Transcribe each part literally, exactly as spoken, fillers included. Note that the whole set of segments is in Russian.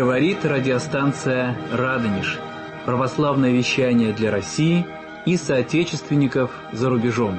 Говорит радиостанция «Радонеж». Православное вещание для России и соотечественников за рубежом.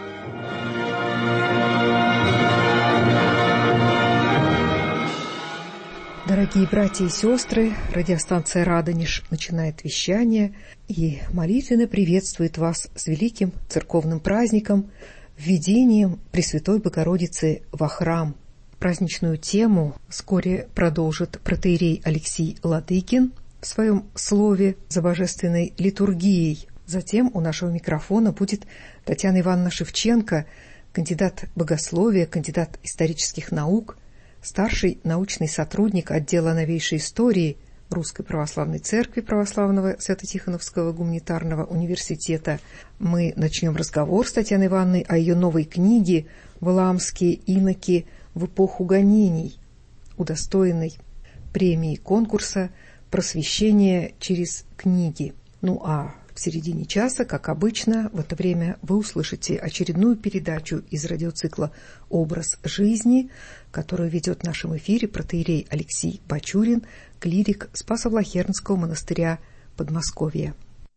Дорогие братья и сестры, радиостанция «Радонеж» начинает вещание и молитвенно приветствует вас с великим церковным праздником, введением Пресвятой Богородицы во храм. Праздничную тему вскоре продолжит протоиерей Алексий Ладыкин в своем слове за божественной литургией. Затем у нашего микрофона будет Татьяна Ивановна Шевченко, кандидат богословия, кандидат исторических наук, старший научный сотрудник отдела новейшей истории Русской Православной Церкви Православного Свято-Тихоновского гуманитарного университета. Мы начнем разговор с Татьяной Ивановной о ее новой книге «Валаамские иноки в эпоху гонений», удостоенной премии конкурса «Просвещение через книги». Ну а в середине часа, как обычно, в это время вы услышите очередную передачу из радиоцикла «Образ жизни», которую ведет в нашем эфире протоиерей Алексий Бачурин, клирик Спасо-Влахернского монастыря Подмосковья.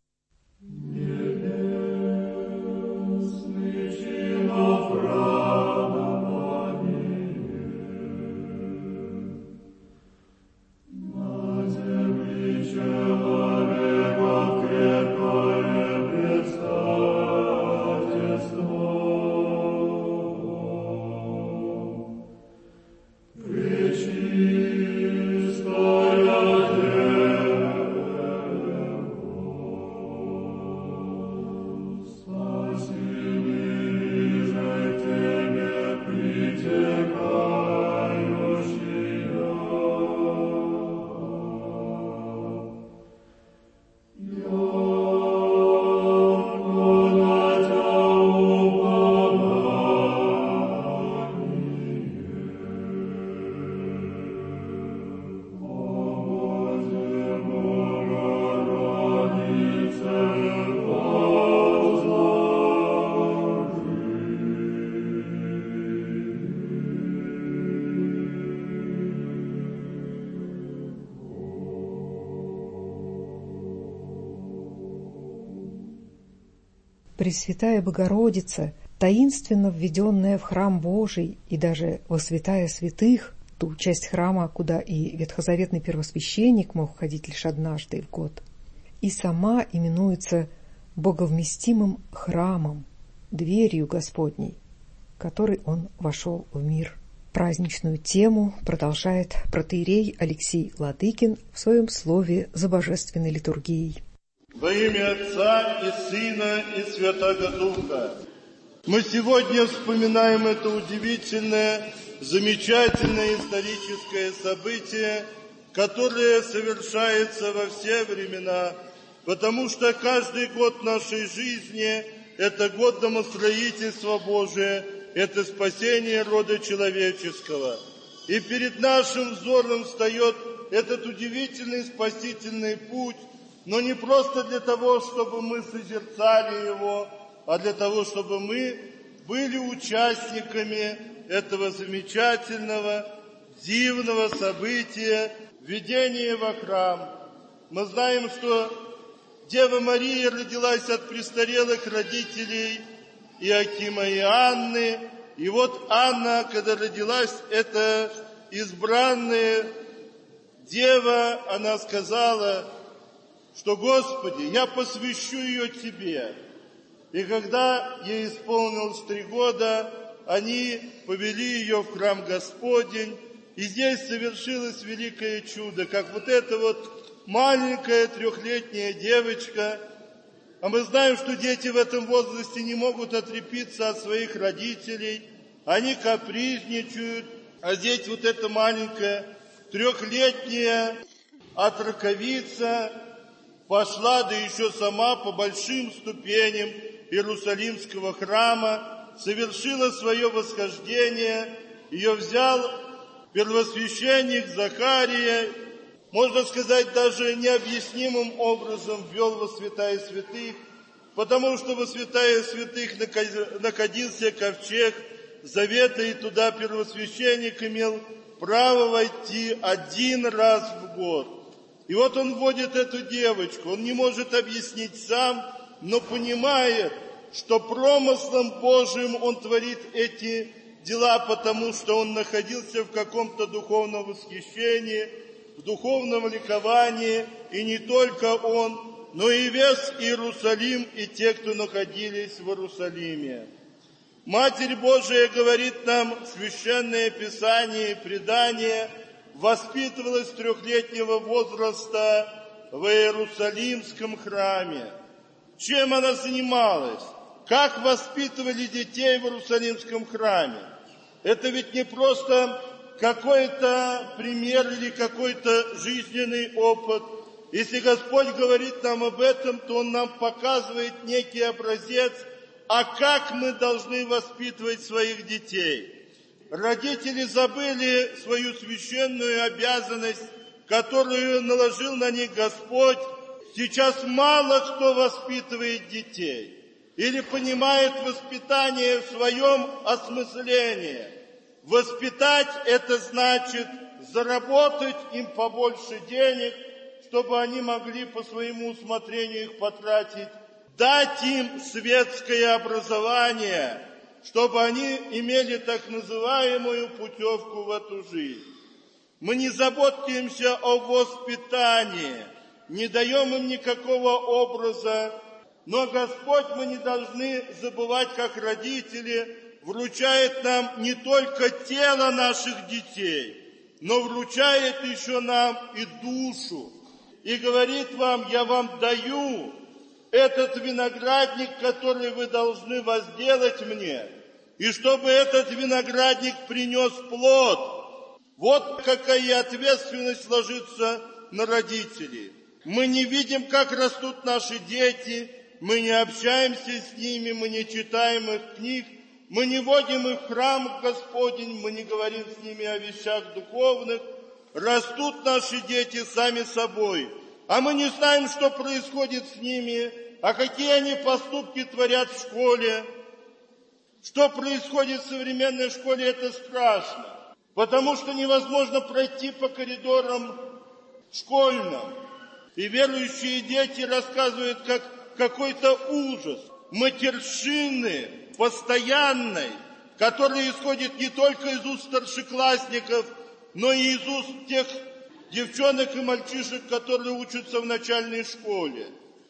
Пресвятая Богородица, таинственно введенная в храм Божий и даже во святая святых, ту часть храма, куда и ветхозаветный первосвященник мог ходить лишь однажды в год, и сама именуется боговместимым храмом, дверью Господней, которой он вошел в мир. Праздничную тему продолжает протоиерей Алексий Ладыкин в своем слове за божественной литургией. Во имя Отца и Сына и Святого Духа. Мы сегодня вспоминаем это удивительное, замечательное историческое событие, которое совершается во все времена, потому что каждый год нашей жизни – это год домостроительства Божия, это спасение рода человеческого. И перед нашим взором встает этот удивительный спасительный путь, но не просто для того, чтобы мы созерцали его, а для того, чтобы мы были участниками этого замечательного, дивного события введения во храм. Мы знаем, что Дева Мария родилась от престарелых родителей Иоакима и Анны. И вот Анна, когда родилась, это избранная дева, она сказала, что, Господи, я посвящу ее Тебе. И когда ей исполнилось три года, они повели ее в храм Господень, и здесь совершилось великое чудо, как вот эта вот маленькая трехлетняя девочка, а мы знаем, что дети в этом возрасте не могут отрепиться от своих родителей, они капризничают, а здесь вот эта маленькая трехлетняя отроковица пошла, да еще сама по большим ступеням Иерусалимского храма, совершила свое восхождение, ее взял первосвященник Захария, можно сказать, даже необъяснимым образом ввел во святая святых, потому что во святая святых находился ковчег завета, и туда первосвященник имел право войти один раз в год. И вот он вводит эту девочку, он не может объяснить сам, но понимает, что промыслом Божьим он творит эти дела, потому что он находился в каком-то духовном восхищении, в духовном ликовании, и не только он, но и весь Иерусалим, и те, кто находились в Иерусалиме. Матерь Божия, говорит нам Священное Писание и предание, воспитывалась с трехлетнего возраста в Иерусалимском храме. Чем она занималась? Как воспитывали детей в Иерусалимском храме? Это ведь не просто какой-то пример или какой-то жизненный опыт. Если Господь говорит нам об этом, то Он нам показывает некий образец, а как мы должны воспитывать своих детей. Родители забыли свою священную обязанность, которую наложил на них Господь. Сейчас мало кто воспитывает детей или понимает воспитание в своем осмыслении. Воспитать – это значит заработать им побольше денег, чтобы они могли по своему усмотрению их потратить, дать им светское образование, чтобы они имели так называемую путевку в эту жизнь. Мы не заботимся о воспитании, не даем им никакого образа, но Господь, мы не должны забывать, как родители, вручает нам не только тело наших детей, но вручает еще нам и душу. И говорит вам: я вам даю этот виноградник, который вы должны возделать мне, и чтобы этот виноградник принес плод. Вот какая ответственность ложится на родителей. Мы не видим, как растут наши дети, мы не общаемся с ними, мы не читаем их книг, мы не водим их в храм Господень, мы не говорим с ними о вещах духовных. Растут наши дети сами собой, а мы не знаем, что происходит с ними, а какие они поступки творят в школе. Что происходит в современной школе, это страшно, потому что невозможно пройти по коридорам школьным. И верующие дети рассказывают, как какой-то ужас, матерщины постоянной, которая исходит не только из уст старшеклассников, но и из уст тех девчонок и мальчишек, которые учатся в начальной школе.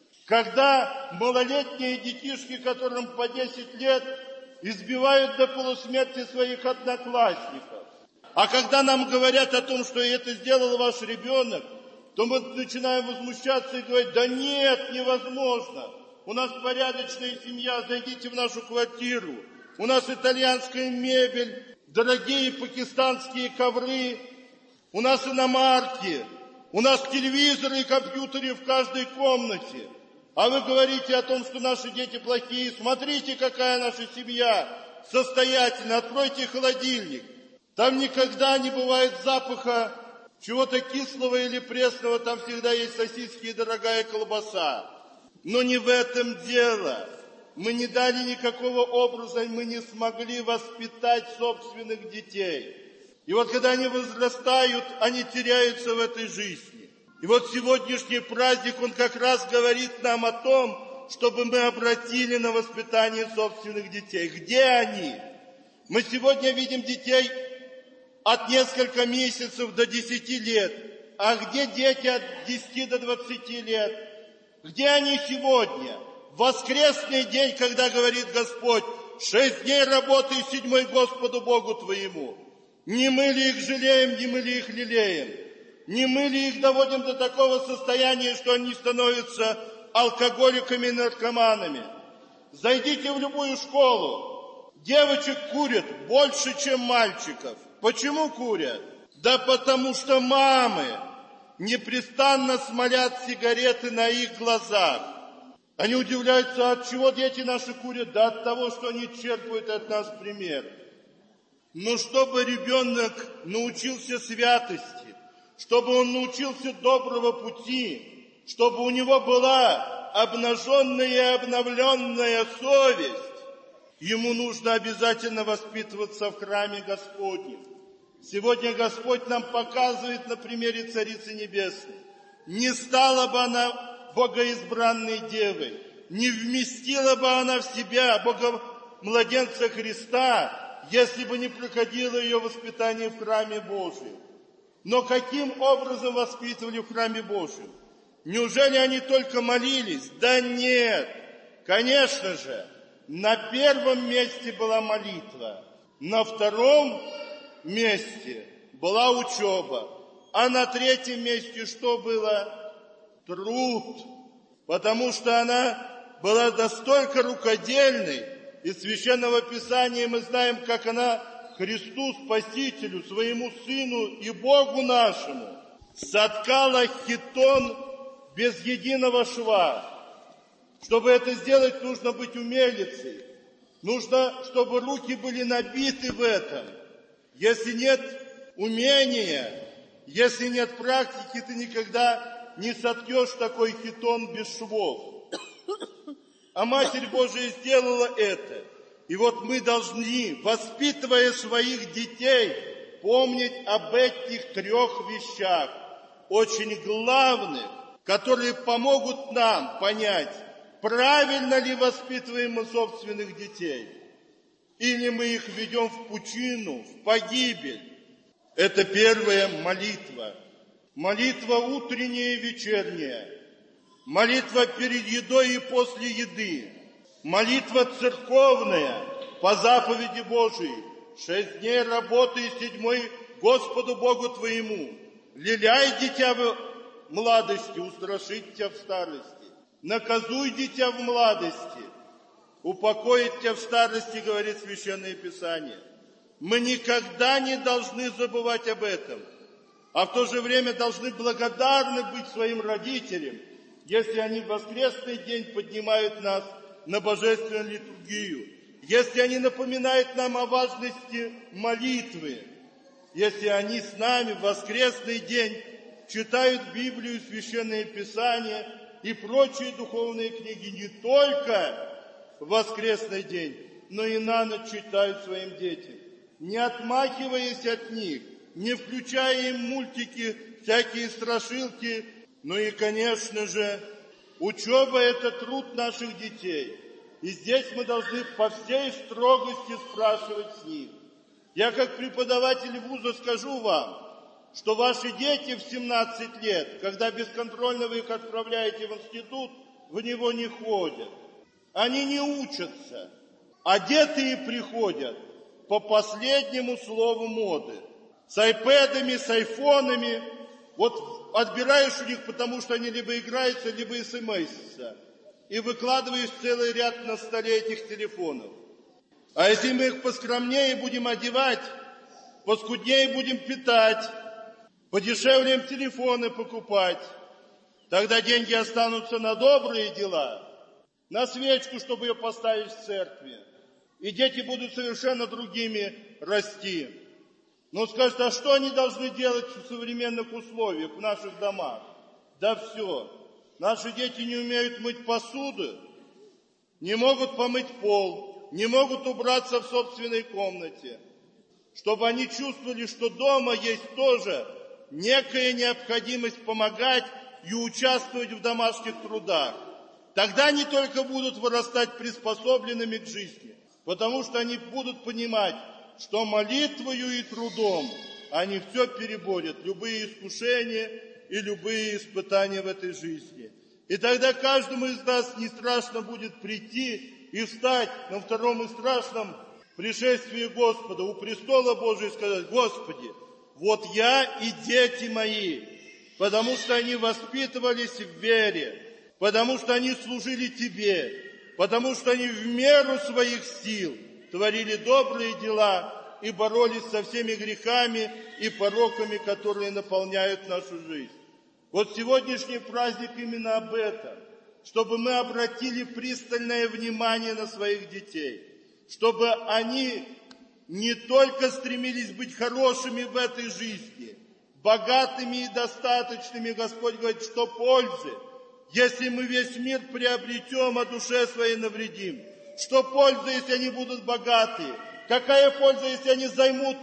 Когда малолетние детишки, которым по десять лет, избивают до полусмерти своих одноклассников. А когда нам говорят о том, что это сделал ваш ребенок, то мы начинаем возмущаться и говорить: да нет, невозможно. У нас порядочная семья, зайдите в нашу квартиру. У нас итальянская мебель, дорогие пакистанские ковры, у нас иномарки, у нас телевизоры и компьютеры в каждой комнате. А вы говорите о том, что наши дети плохие. Смотрите, какая наша семья состоятельная. Откройте холодильник. Там никогда не бывает запаха чего-то кислого или пресного. Там всегда есть сосиски и дорогая колбаса. Но не в этом дело. Мы не дали никакого образа, мы не смогли воспитать собственных детей. И вот когда они возрастают, они теряются в этой жизни. И вот сегодняшний праздник, он как раз говорит нам о том, чтобы мы обратили на воспитание собственных детей. Где они? Мы сегодня видим детей от нескольких месяцев до десяти лет. А где дети от десяти до двадцати лет? Где они сегодня? Воскресный день, когда говорит Господь: шесть дней работы и седьмой Господу Богу твоему. Не мы ли их жалеем, не мы ли их лелеем? Не мы ли их доводим до такого состояния, что они становятся алкоголиками и наркоманами? Зайдите в любую школу. Девочек курят больше, чем мальчиков. Почему курят? Да потому что мамы непрестанно смолят сигареты на их глазах. Они удивляются, от чего дети наши курят? Да от того, что они черпают от нас пример. Но чтобы ребенок научился святости, чтобы он научился доброго пути, чтобы у него была обнаженная и обновленная совесть, ему нужно обязательно воспитываться в храме Господнем. Сегодня Господь нам показывает на примере Царицы Небесной. Не стала бы она богоизбранной девой, не вместила бы она в себя Бога-младенца Христа, если бы не проходило ее воспитание в храме Божьем. Но каким образом воспитывали в храме Божьем? Неужели они только молились? Да нет! Конечно же, на первом месте была молитва, на втором месте была учеба, а на третьем месте что было? Труд. Потому что она была настолько рукодельной, из Священного Писания мы знаем, как она Христу Спасителю, своему Сыну и Богу нашему, соткала хитон без единого шва. Чтобы это сделать, нужно быть умелицей. Нужно, чтобы руки были набиты в этом. Если нет умения, если нет практики, ты никогда не соткешь такой хитон без швов. А Матерь Божия сделала это. И вот мы должны, воспитывая своих детей, помнить об этих трех вещах, очень главных, которые помогут нам понять, правильно ли воспитываем мы собственных детей, или мы их ведем в пучину, в погибель. Это первая молитва. Молитва утренняя и вечерняя. Молитва перед едой и после еды. Молитва церковная по заповеди Божией. Шесть дней работы и седьмой Господу Богу твоему. Леляй дитя в младости, устрашить тебя в старости. Наказуй дитя в младости, упокоить тебя в старости, говорит Священное Писание. Мы никогда не должны забывать об этом, а в то же время должны благодарны быть своим родителям, если они в воскресный день поднимают нас на божественную литургию, если они напоминают нам о важности молитвы, если они с нами в воскресный день читают Библию, Священное Писание и прочие духовные книги не только в воскресный день, но и на ночь читают своим детям, не отмахиваясь от них, не включая им мультики, всякие страшилки. Ну и, конечно же, учеба – это труд наших детей. И здесь мы должны по всей строгости спрашивать с них. Я как преподаватель вуза скажу вам, что ваши дети в семнадцать лет, когда бесконтрольно вы их отправляете в институт, в него не ходят. Они не учатся. Одетые приходят по последнему слову моды. С айпэдами, с айфонами. Вот отбираешь у них, потому что они либо играются, либо смс-ятся. И выкладываешь целый ряд на столе этих телефонов. А если мы их поскромнее будем одевать, поскуднее будем питать, подешевле им телефоны покупать, тогда деньги останутся на добрые дела, на свечку, чтобы ее поставить в церкви. И дети будут совершенно другими расти. Но скажут, а что они должны делать в современных условиях, в наших домах? Да все. Наши дети не умеют мыть посуду, не могут помыть пол, не могут убраться в собственной комнате. Чтобы они чувствовали, что дома есть тоже некая необходимость помогать и участвовать в домашних трудах. Тогда они только будут вырастать приспособленными к жизни, потому что они будут понимать, что молитвою и трудом они все переборят, любые искушения и любые испытания в этой жизни. И тогда каждому из нас не страшно будет прийти и встать на втором и страшном пришествии Господа у престола Божия и сказать: Господи, вот я и дети мои, потому что они воспитывались в вере, потому что они служили Тебе, потому что они в меру своих сил творили добрые дела и боролись со всеми грехами и пороками, которые наполняют нашу жизнь. Вот сегодняшний праздник именно об этом, чтобы мы обратили пристальное внимание на своих детей, чтобы они не только стремились быть хорошими в этой жизни, богатыми и достаточными. Господь говорит, что пользы, если мы весь мир приобретем, а душе своей навредим. Что польза, если они будут богатые? Какая польза, если они займут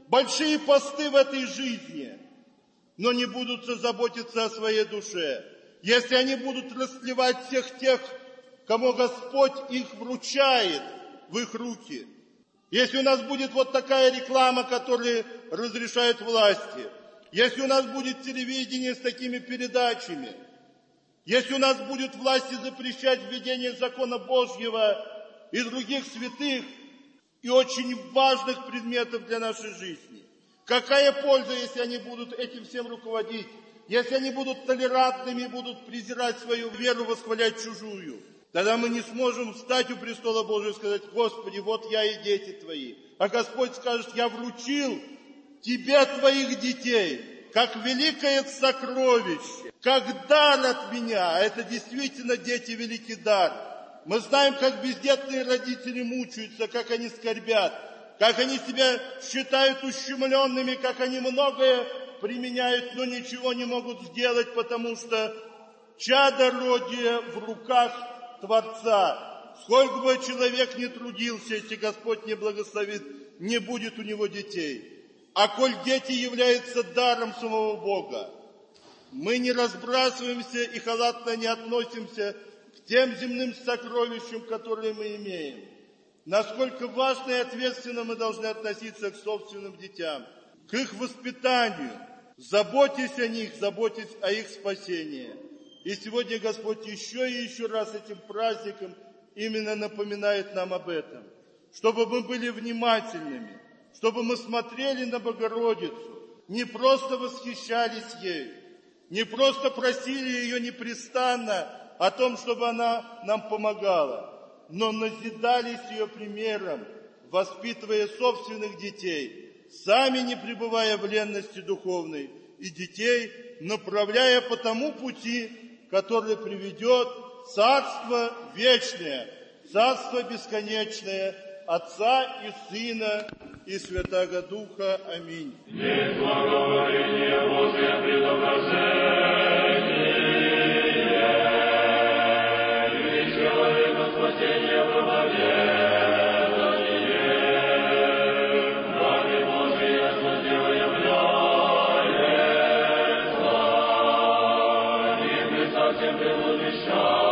большие посты в этой жизни, но не будут заботиться о своей душе. Если они будут растлевать всех тех, кому Господь их вручает в их руки. Если у нас будет вот такая реклама, которая разрешает власти, если у нас будет телевидение с такими передачами, если у нас будет власти запрещать введение закона Божьего и других святых и очень важных предметов для нашей жизни, какая польза, если они будут этим всем руководить, если они будут толерантными, будут презирать свою веру, восхвалять чужую? Тогда мы не сможем встать у престола Божьего и сказать: Господи, вот я и дети Твои. А Господь скажет: я вручил Тебе Твоих детей, как великое сокровище, как дар от Меня. Это действительно, дети, великий дар. Мы знаем, как бездетные родители мучаются, как они скорбят, как они себя считают ущемленными, как они многое применяют, но ничего не могут сделать, потому что чадородие в руках Творца. Сколько бы человек ни трудился, если Господь не благословит, не будет у него детей. А коль дети являются даром самого Бога, мы не разбрасываемся и халатно не относимся к тем земным сокровищам, которые мы имеем. Насколько важно и ответственно мы должны относиться к собственным детям, к их воспитанию. Заботьтесь о них, заботьтесь о их спасении. И сегодня Господь еще и еще раз этим праздником именно напоминает нам об этом. Чтобы мы были внимательными, чтобы мы смотрели на Богородицу, не просто восхищались ею, не просто просили ее непрестанно о том, чтобы она нам помогала, но назидались ее примером, воспитывая собственных детей, сами не пребывая в ленности духовной, и детей направляя по тому пути, который приведет в Царство Вечное, Царство Бесконечное, Отца и Сына и Святаго Духа. Аминь. Есть благоволение Божие предображение, и человека спасение проповедание, ради Божие дело является, и Христа всем предвещает.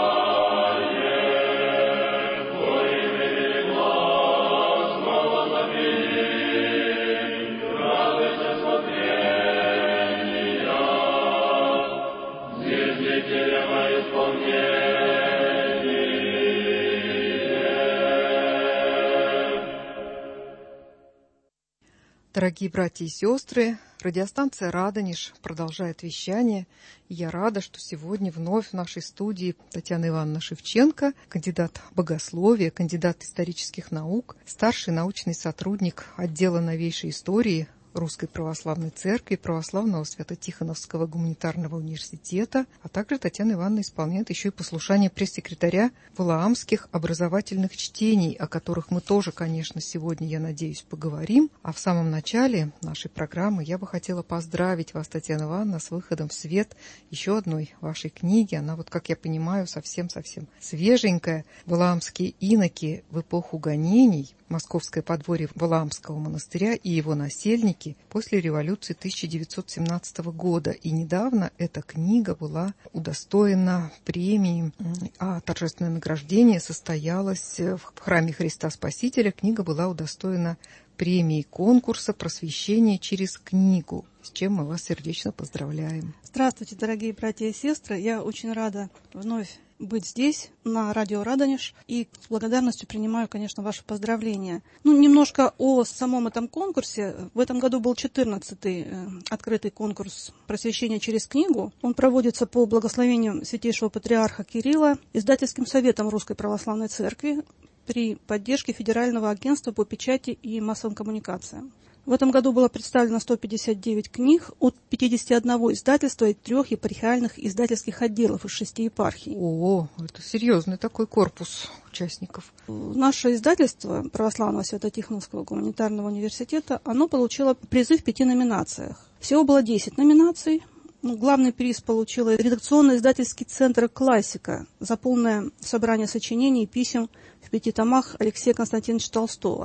Дорогие братья и сестры, радиостанция «Радонеж» продолжает вещание. И я рада, что сегодня вновь в нашей студии Татьяна Ивановна Шевченко, кандидат богословия, кандидат исторических наук, старший научный сотрудник отдела новейшей истории Русской Православной Церкви, Православного Свято-Тихоновского гуманитарного университета, а также Татьяна Ивановна исполняет еще и послушание пресс-секретаря Валаамских образовательных чтений, о которых мы тоже, конечно, сегодня, я надеюсь, поговорим. А в самом начале нашей программы я бы хотела поздравить вас, Татьяна Ивановна, с выходом в свет еще одной вашей книги. Она, вот как я понимаю, совсем-совсем свеженькая. «Валаамские иноки в эпоху гонений. Московское подворье Валаамского монастыря и его насельники после революции тысяча девятьсот семнадцатого года». И недавно эта книга была удостоена премии, а торжественное награждение состоялось в храме Христа Спасителя. Книга была удостоена премии конкурса «Просвещение через книгу», с чем мы вас сердечно поздравляем. Здравствуйте, дорогие братья и сестры. Я очень рада вновь быть здесь, на радио «Радонеж», и с благодарностью принимаю, конечно, ваши поздравления. Ну, немножко о самом этом конкурсе. В этом году был четырнадцатый э, открытый конкурс «Просвещение через книгу». Он проводится по благословению Святейшего Патриарха Кирилла Издательским советом Русской Православной Церкви при поддержке Федерального агентства по печати и массовым коммуникациям. В этом году было представлено сто пятьдесят девять книг от пятидесяти одного издательства и трех епархиальных издательских отделов из шести епархий. О, это серьезный такой корпус участников. Наше издательство Православного Свято-Тихоновского гуманитарного университета, оно получило призы в пяти номинациях. Всего было десять номинаций. Главный приз получил редакционно-издательский центр «Классика» за полное собрание сочинений и писем в пяти томах Алексея Константиновича Толстого.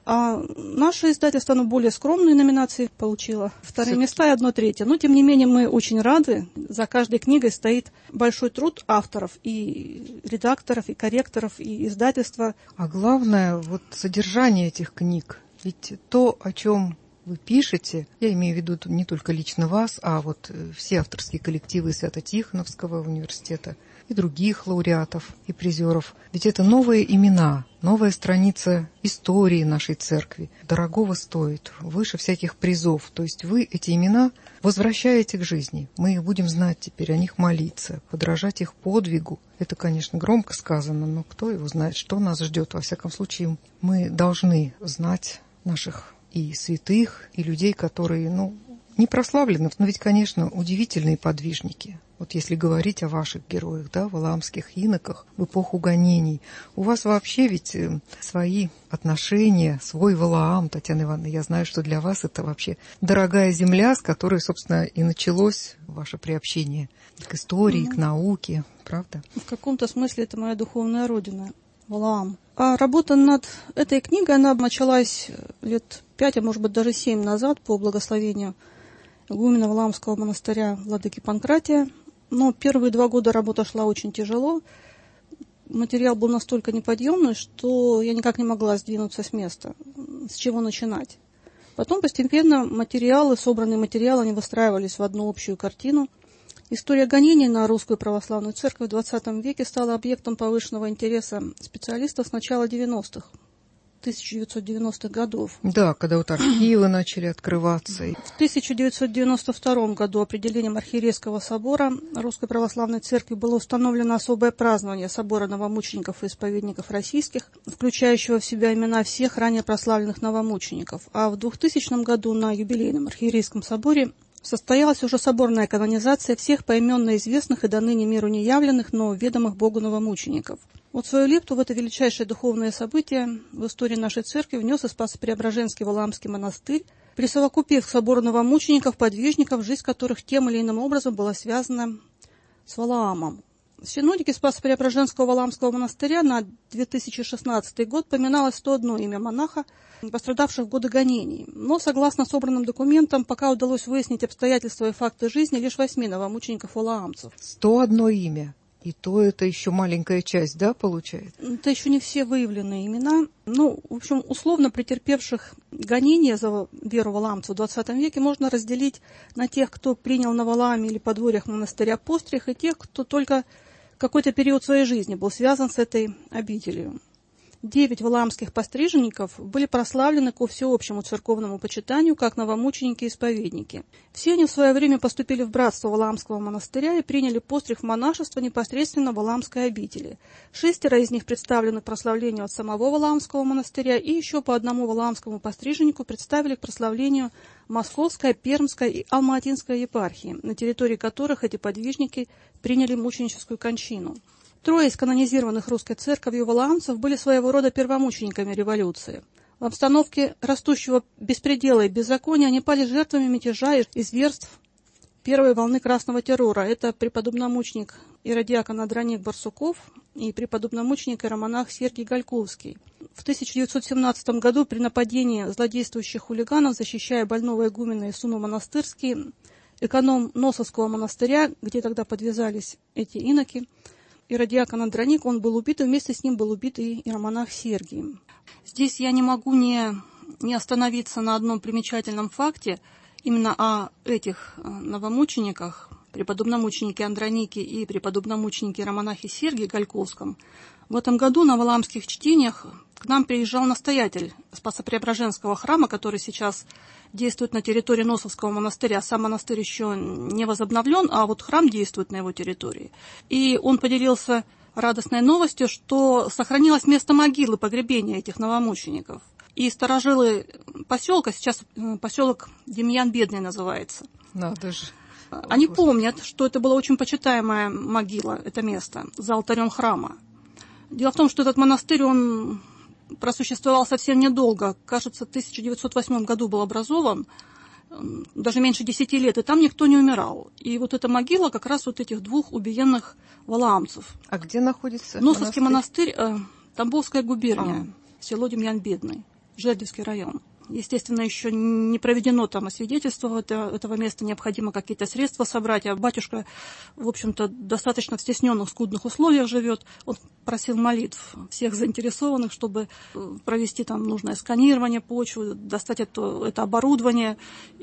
А наше издательство, оно более скромные номинации получило. Вторые Все... места и одно третье. Но, тем не менее, мы очень рады. За каждой книгой стоит большой труд авторов, и редакторов, и корректоров, и издательства. А главное, вот содержание этих книг. Ведь то, о чем вы пишете, я имею в виду не только лично вас, а вот все авторские коллективы Свято-Тихоновского университета и других лауреатов и призеров. Ведь это новые имена, новая страница истории нашей церкви. Дорогого стоит, выше всяких призов. То есть вы эти имена возвращаете к жизни. Мы их будем знать теперь, о них молиться, подражать их подвигу. Это, конечно, громко сказано, но кто его знает, что нас ждет. Во всяком случае, мы должны знать наших и святых, и людей, которые, ну, не прославлены, но ведь, конечно, удивительные подвижники. Вот если говорить о ваших героях, да, валаамских иноках в эпоху гонений, у вас вообще ведь свои отношения, свой Валаам, Татьяна Ивановна, я знаю, что для вас это вообще дорогая земля, с которой, собственно, и началось ваше приобщение к истории, mm-hmm. к науке, правда? В каком-то смысле это моя духовная родина, Валаам. А работа над этой книгой, она началась лет пять, а может быть даже семь назад по благословению игумена Валаамского монастыря владыки Панкратия. Но первые два года работа шла очень тяжело. Материал был настолько неподъемный, что я никак не могла сдвинуться с места. С чего начинать? Потом постепенно материалы, собранные материалы, они выстраивались в одну общую картину. История гонений на русскую православную церковь в двадцатом веке стала объектом повышенного интереса специалистов с начала девяностых, тысяча девятьсот девяностых годов. Да, когда вот архивы начали открываться. В тысяча девятьсот девяносто втором году определением Архиерейского собора Русской Православной Церкви было установлено особое празднование собора новомучеников и исповедников российских, включающего в себя имена всех ранее прославленных новомучеников. А в двухтысячном году на юбилейном Архиерейском соборе состоялась уже соборная канонизация всех поименно известных и до ныне миру неявленных, но ведомых Богу новомучеников. Вот свою лепту в это величайшее духовное событие в истории нашей церкви внес и Спасо-Преображенский Валаамский монастырь, присовокупив к собору новомучеников, подвижников, жизнь которых тем или иным образом была связана с Валаамом. В синодике Спасо-Преображенского Валаамского монастыря на две тысячи шестнадцатый год поминалось сто одно имя монаха, пострадавших в годы гонений. Но, согласно собранным документам, пока удалось выяснить обстоятельства и факты жизни лишь восьми новомучеников-валаамцев. Сто одно имя. И то это еще маленькая часть, да, получается? Это еще не все выявленные имена. Ну, в общем, условно претерпевших гонения за веру валаамцев в двадцатом веке можно разделить на тех, кто принял на Валааме или подворьях монастыря постриг, и тех, кто только какой-то период своей жизни был связан с этой обителью. Девять валаамских постриженников были прославлены ко всеобщему церковному почитанию как новомученики и исповедники. Все они в свое время поступили в братство Валаамского монастыря и приняли постриг в монашество непосредственно в Валаамской обители. Шестеро из них представлены к прославлению от самого Валаамского монастыря, и еще по одному валаамскому постриженнику представили к прославлению Московская, Пермская и Алма-Атинская епархии, на территории которых эти подвижники приняли мученическую кончину. Трое из канонизированных русской церковью валаамцев были своего рода первомучениками революции. В обстановке растущего беспредела и беззакония они пали жертвами мятежа и зверств первой волны красного террора. Это преподобномученик иродиакон Адроник Барсуков и преподобномученик иеромонах Сергий Гальковский. В тысяча девятьсот семнадцатом году при нападении злодействующих хулиганов, защищая больного игумена Исума Монастырский, эконом Носовского монастыря, где тогда подвязались эти иноки, иродиакон Адроник, он был убит, и вместе с ним был убит и иеромонах Сергий. Здесь я не могу не, не остановиться на одном примечательном факте, именно о этих новомучениках, преподобномученике Андронике и преподобномученике иеромонахе Сергии Гальковском. В этом году на валаамских чтениях к нам приезжал настоятель Спасо-Преображенского храма, который сейчас действует на территории Носовского монастыря. Сам монастырь еще не возобновлен, а вот храм действует на его территории. И он поделился радостной новостью, что сохранилось место могилы погребения этих новомучеников. И старожилы поселка, сейчас поселок Демьян Бедный называется. Надо же. Они помнят, что это была очень почитаемая могила, это место, за алтарем храма. Дело в том, что этот монастырь, он просуществовал совсем недолго. Кажется, в тысяча девятьсот восьмом году был образован, даже меньше десяти лет, и там никто не умирал. И вот эта могила как раз вот этих двух убиенных валаамцев. А где находится Носовский монастырь, монастырь э, Тамбовская губерния, а. село Демьян Бедный. Жердевский район. Естественно, еще не проведено там освидетельство этого места, необходимо какие-то средства собрать, а батюшка, в общем-то, достаточно в стесненных, скудных условиях живет. Он просил молитв всех заинтересованных, чтобы провести там нужное сканирование почвы, достать это, это оборудование,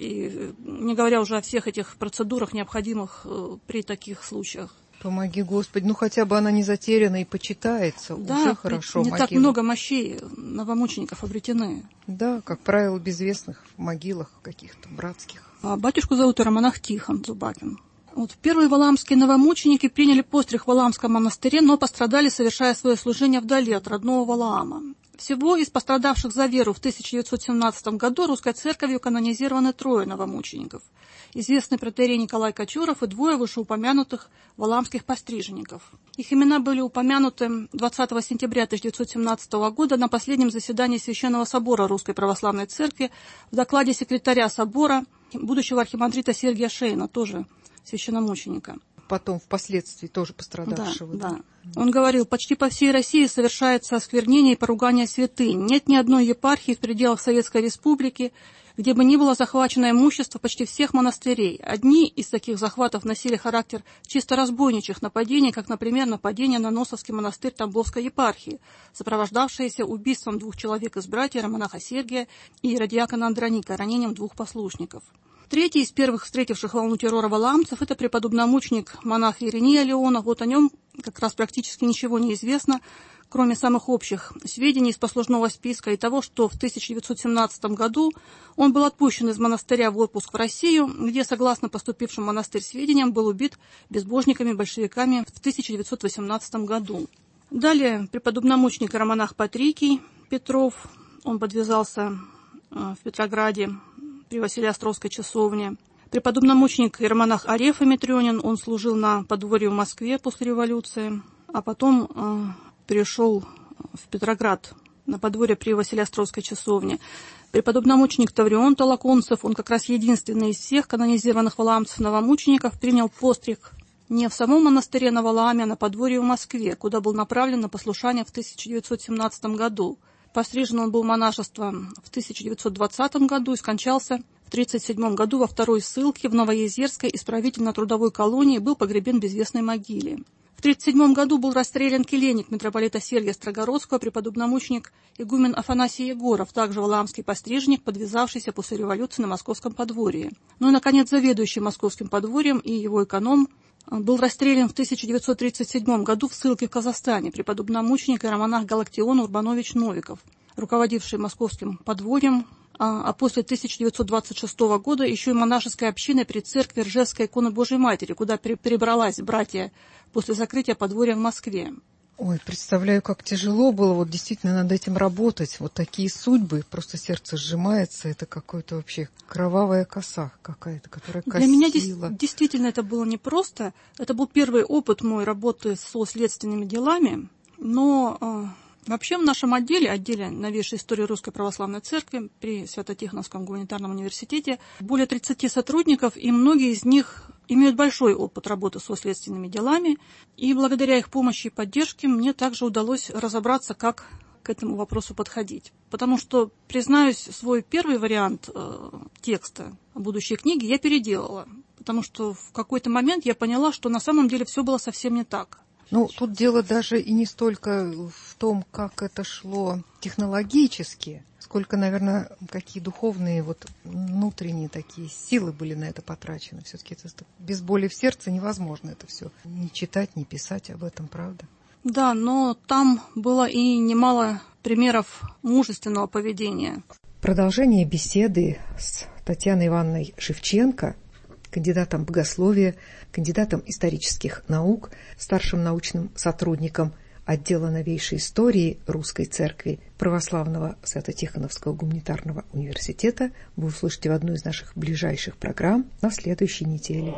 и не говоря уже о всех этих процедурах, необходимых при таких случаях. Помоги, Господи, ну хотя бы она не затеряна и почитается, да, уже хорошо. Не могила. Так много мощей новомучеников обретены. Да, как правило, безвестных в могилах каких-то братских. А батюшку зовут иеромонах Тихон Зубакин. Вот первые валаамские новомученики приняли постриг в Валаамском монастыре, но пострадали, совершая свое служение вдали от родного Валаама. Всего из пострадавших за веру в тысяча девятьсот семнадцатом году русской церковью канонизированы трое новомучеников. Известный протоиерей Николай Кочуров и двое вышеупомянутых валаамских постриженников. Их имена были упомянуты двадцатого сентября тысяча девятьсот семнадцатого года на последнем заседании Священного собора Русской Православной Церкви в докладе секретаря собора, будущего архимандрита Сергия Шейна, тоже священномученика. Потом, впоследствии, тоже пострадавшего. Да, да. да. Он говорил, почти по всей России совершается осквернение и поругание святынь. Нет ни одной епархии в пределах Советской Республики, где бы ни было захвачено имущество почти всех монастырей. Одни из таких захватов носили характер чисто разбойничьих нападений, как, например, нападение на Носовский монастырь Тамбовской епархии, сопровождавшееся убийством двух человек из братьев, иеромонаха Сергия и иродиакона Андроника, ранением двух послушников. Третий из первых встретивших волну террора валаамцев – это преподобномученик монах Иеремия Леонов. Вот о нем как раз практически ничего не известно, кроме самых общих сведений из послужного списка и того, что в тысяча девятьсот семнадцатом году он был отпущен из монастыря в отпуск в Россию, где, согласно поступившим в монастырь сведениям, был убит безбожниками-большевиками в тысяча девятьсот восемнадцатом году. Далее преподобномученик иеромонах Патрикий Петров, он подвязался в Петрограде при Василеостровской часовне. Преподобномученик иеромонах Арефа Митрёнин, он служил на подворье в Москве после революции, а потом э, перешел в Петроград на подворье при Василеостровской часовне. Преподобномученик Таврион Толоконцев, он как раз единственный из всех канонизированных валаамцев-новомучеников, принял постриг не в самом монастыре на Валааме, а на подворье в Москве, куда был направлен на послушание в тысяча девятьсот семнадцатом году. Пострижен он был в монашество в тысяча девятьсот двадцатом году и скончался в тысяча девятьсот тридцать седьмом году во второй ссылке в Новоезерской исправительно-трудовой колонии, был погребен в безвестной могиле. В тысяча девятьсот тридцать седьмом году был расстрелян келейник митрополита Сергия Строгородского, преподобномученик игумен Афанасий Егоров, также валаамский постриженник, подвязавшийся после революции на московском подворье. Ну и, наконец, заведующий московским подворьем и его эконом был расстрелян в тысяча девятьсот тридцать седьмом году в ссылке в Казахстане, преподобномученик и иеромонах Галактион Урбанович Новиков, руководивший московским подворьем, а после тысяча девятьсот двадцать шестого года еще и монашеской общиной при церкви Ржевской иконы Божией Матери, куда перебралась братья после закрытия подворья в Москве. Ой, представляю, как тяжело было вот действительно над этим работать. Вот такие судьбы, просто сердце сжимается. Это какая-то вообще кровавая коса какая-то, которая косила. Для меня действительно это было непросто. Это был первый опыт мой работы со следственными делами. Но э, вообще в нашем отделе, отделе новейшей истории Русской Православной Церкви при Свято-Тихоновском гуманитарном университете, более тридцати сотрудников, и многие из них имеют большой опыт работы со следственными делами, и благодаря их помощи и поддержке мне также удалось разобраться, как к этому вопросу подходить. Потому что, признаюсь, свой первый вариант э, текста будущей книги я переделала, потому что в какой-то момент я поняла, что на самом деле все было совсем не так. Ну, тут дело даже и не столько в том, как это шло технологически, сколько, наверное, какие духовные, вот внутренние такие силы были на это потрачены. Все-таки это без боли в сердце невозможно это все не читать, не писать об этом, правда? Да, но там было и немало примеров мужественного поведения. Продолжение беседы с Татьяной Ивановной Шевченко, кандидатом богословия, кандидатом исторических наук, старшим научным сотрудником отдела новейшей истории Русской Церкви Православного Свято-Тихоновского гуманитарного университета вы услышите в одной из наших ближайших программ на следующей неделе.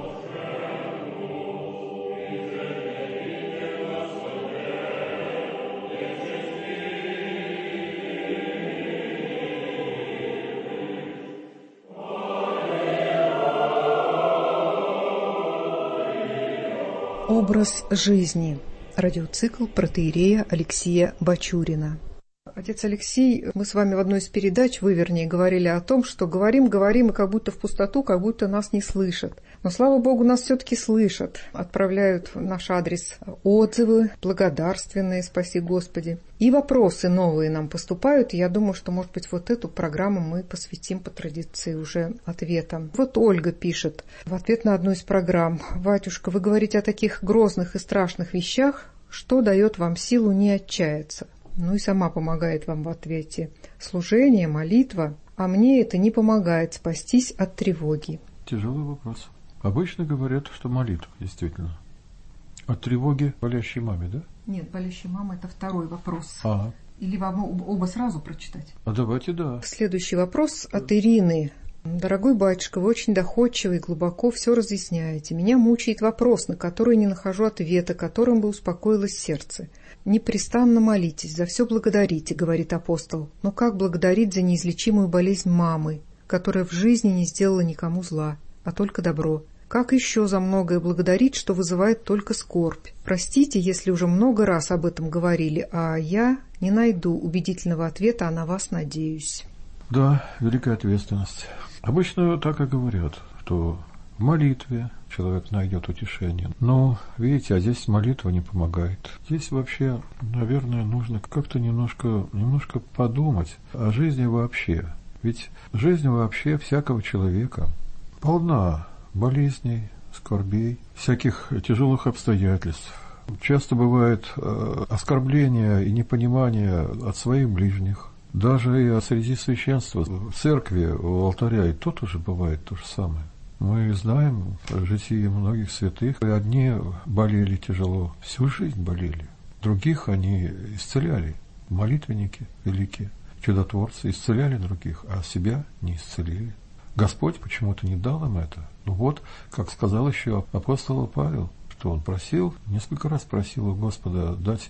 Образ жизни. Радиоцикл протоиерея Алексия Бачурина. Отец Алексей, мы с вами в одной из передач, вы, вернее, говорили о том, что говорим, говорим, и как будто в пустоту, как будто нас не слышат. Но, слава Богу, нас все-таки слышат, отправляют в наш адрес отзывы благодарственные, спаси Господи. И вопросы новые нам поступают, и я думаю, что, может быть, вот эту программу мы посвятим по традиции уже ответам. Вот Ольга пишет в ответ на одну из программ: «Батюшка, вы говорите о таких грозных и страшных вещах, что дает вам силу не отчаяться?» Ну и сама помогает вам в ответе: служение, молитва, а мне это не помогает спастись от тревоги. Тяжелый вопрос. Обычно говорят, что молитва, действительно. От тревоги болящей маме, да? Нет, болящей мамы — это второй вопрос. Ага. Или вам оба сразу прочитать? А давайте, да. Следующий вопрос от Ирины. «Дорогой батюшка, вы очень доходчивый и глубоко все разъясняете. Меня мучает вопрос, на который не нахожу ответа, которым бы успокоилось сердце. Непрестанно молитесь, за все благодарите, — говорит апостол. Но как благодарить за неизлечимую болезнь мамы, которая в жизни не сделала никому зла, а только добро? Как еще за многое благодарить, что вызывает только скорбь? Простите, если уже много раз об этом говорили, а я не найду убедительного ответа, а на вас надеюсь». Да, великая ответственность. Обычно так и говорят, что в молитве человек найдет утешение. Но, видите, а здесь молитва не помогает. Здесь вообще, наверное, нужно как-то немножко, немножко подумать о жизни вообще. Ведь жизнь вообще всякого человека полна болезней, скорбей, всяких тяжелых обстоятельств. Часто бывает э, оскорбление и непонимание от своих ближних. Даже и среди священства, в церкви, у алтаря, и то тоже бывает то же самое. Мы знаем житие многих святых, и одни болели тяжело, всю жизнь болели, других они исцеляли, молитвенники великие, чудотворцы, исцеляли других, а себя не исцелили. Господь почему-то не дал им это. Ну вот, как сказал еще апостол Павел, что он просил, несколько раз просил у Господа дать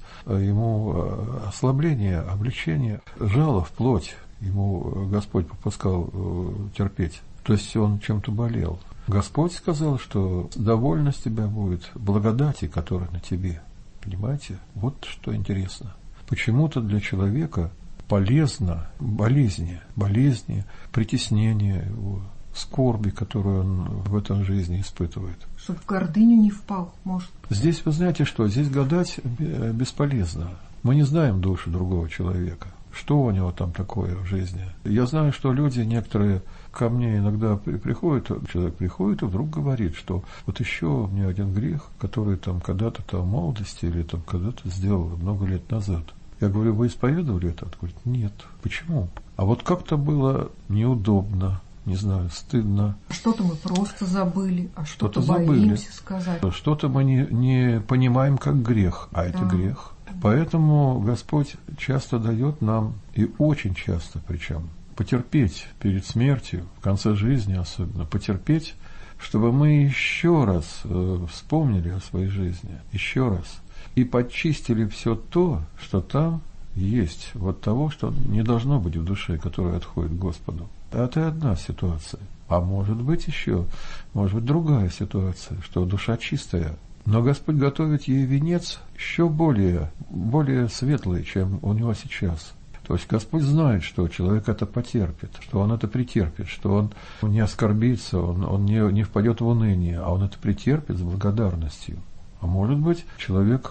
ему ослабление, облегчение, жало в плоть. Ему Господь попускал терпеть. То есть он чем-то болел. Господь сказал, что довольна с тебя будет благодати, которая на тебе. Понимаете? Вот что интересно. Почему-то для человека полезно болезни, болезни, притеснение его, скорби, которую он в этом жизни испытывает. Чтобы в гордыню не впал, может. Здесь, вы знаете что, здесь гадать бесполезно. Мы не знаем душу другого человека, что у него там такое в жизни. Я знаю, что люди некоторые ко мне иногда приходят, человек приходит и вдруг говорит, что вот еще у меня один грех, который там когда-то там в молодости или там когда-то сделал много лет назад. Я говорю, вы исповедовали это? Он говорит, нет. Почему? А вот как-то было неудобно. Не знаю, стыдно. Что-то мы просто забыли, а что-то, что-то боимся сказать. Что-то мы не, не понимаем как грех, а это да. грех. Поэтому Господь часто дает нам, и очень часто причем, потерпеть перед смертью, в конце жизни особенно, потерпеть, чтобы мы еще раз э, вспомнили о своей жизни, еще раз, и почистили все то, что там есть, вот того, что не должно быть в душе, которое отходит к Господу. Это одна ситуация. А может быть еще, может быть другая ситуация, что душа чистая. Но Господь готовит ей венец еще более, более светлый, чем у него сейчас. То есть Господь знает, что человек это потерпит, что он это претерпит, что он не оскорбится, он, он не, не впадет в уныние, а он это претерпит с благодарностью. А может быть, человек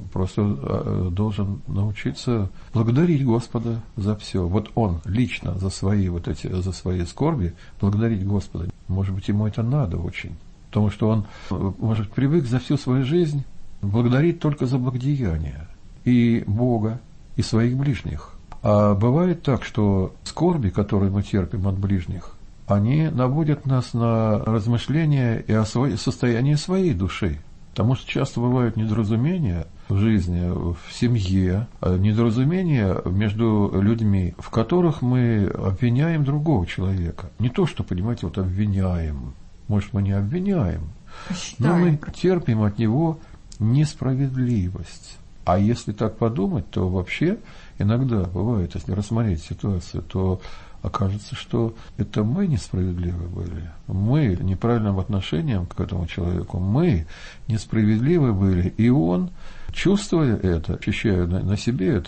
просто должен научиться благодарить Господа за все. Вот он лично за свои вот эти, за свои скорби благодарить Господа. Может быть, ему это надо очень. Потому что он, может, привык за всю свою жизнь благодарить только за благодеяния. И Бога, и своих ближних. А бывает так, что скорби, которые мы терпим от ближних, они наводят нас на размышления и о состоянии своей души. Потому что часто бывают недоразумения в жизни, в семье, недоразумения между людьми, в которых мы обвиняем другого человека. Не то, что, понимаете, вот обвиняем. Может, мы не обвиняем, но мы терпим от него несправедливость. А если так подумать, то вообще иногда бывает, если рассмотреть ситуацию, то окажется, что это мы несправедливы были. Мы неправильным отношением к этому человеку. Мы несправедливы были. И он, чувствуя это, ощущая на, на себе это,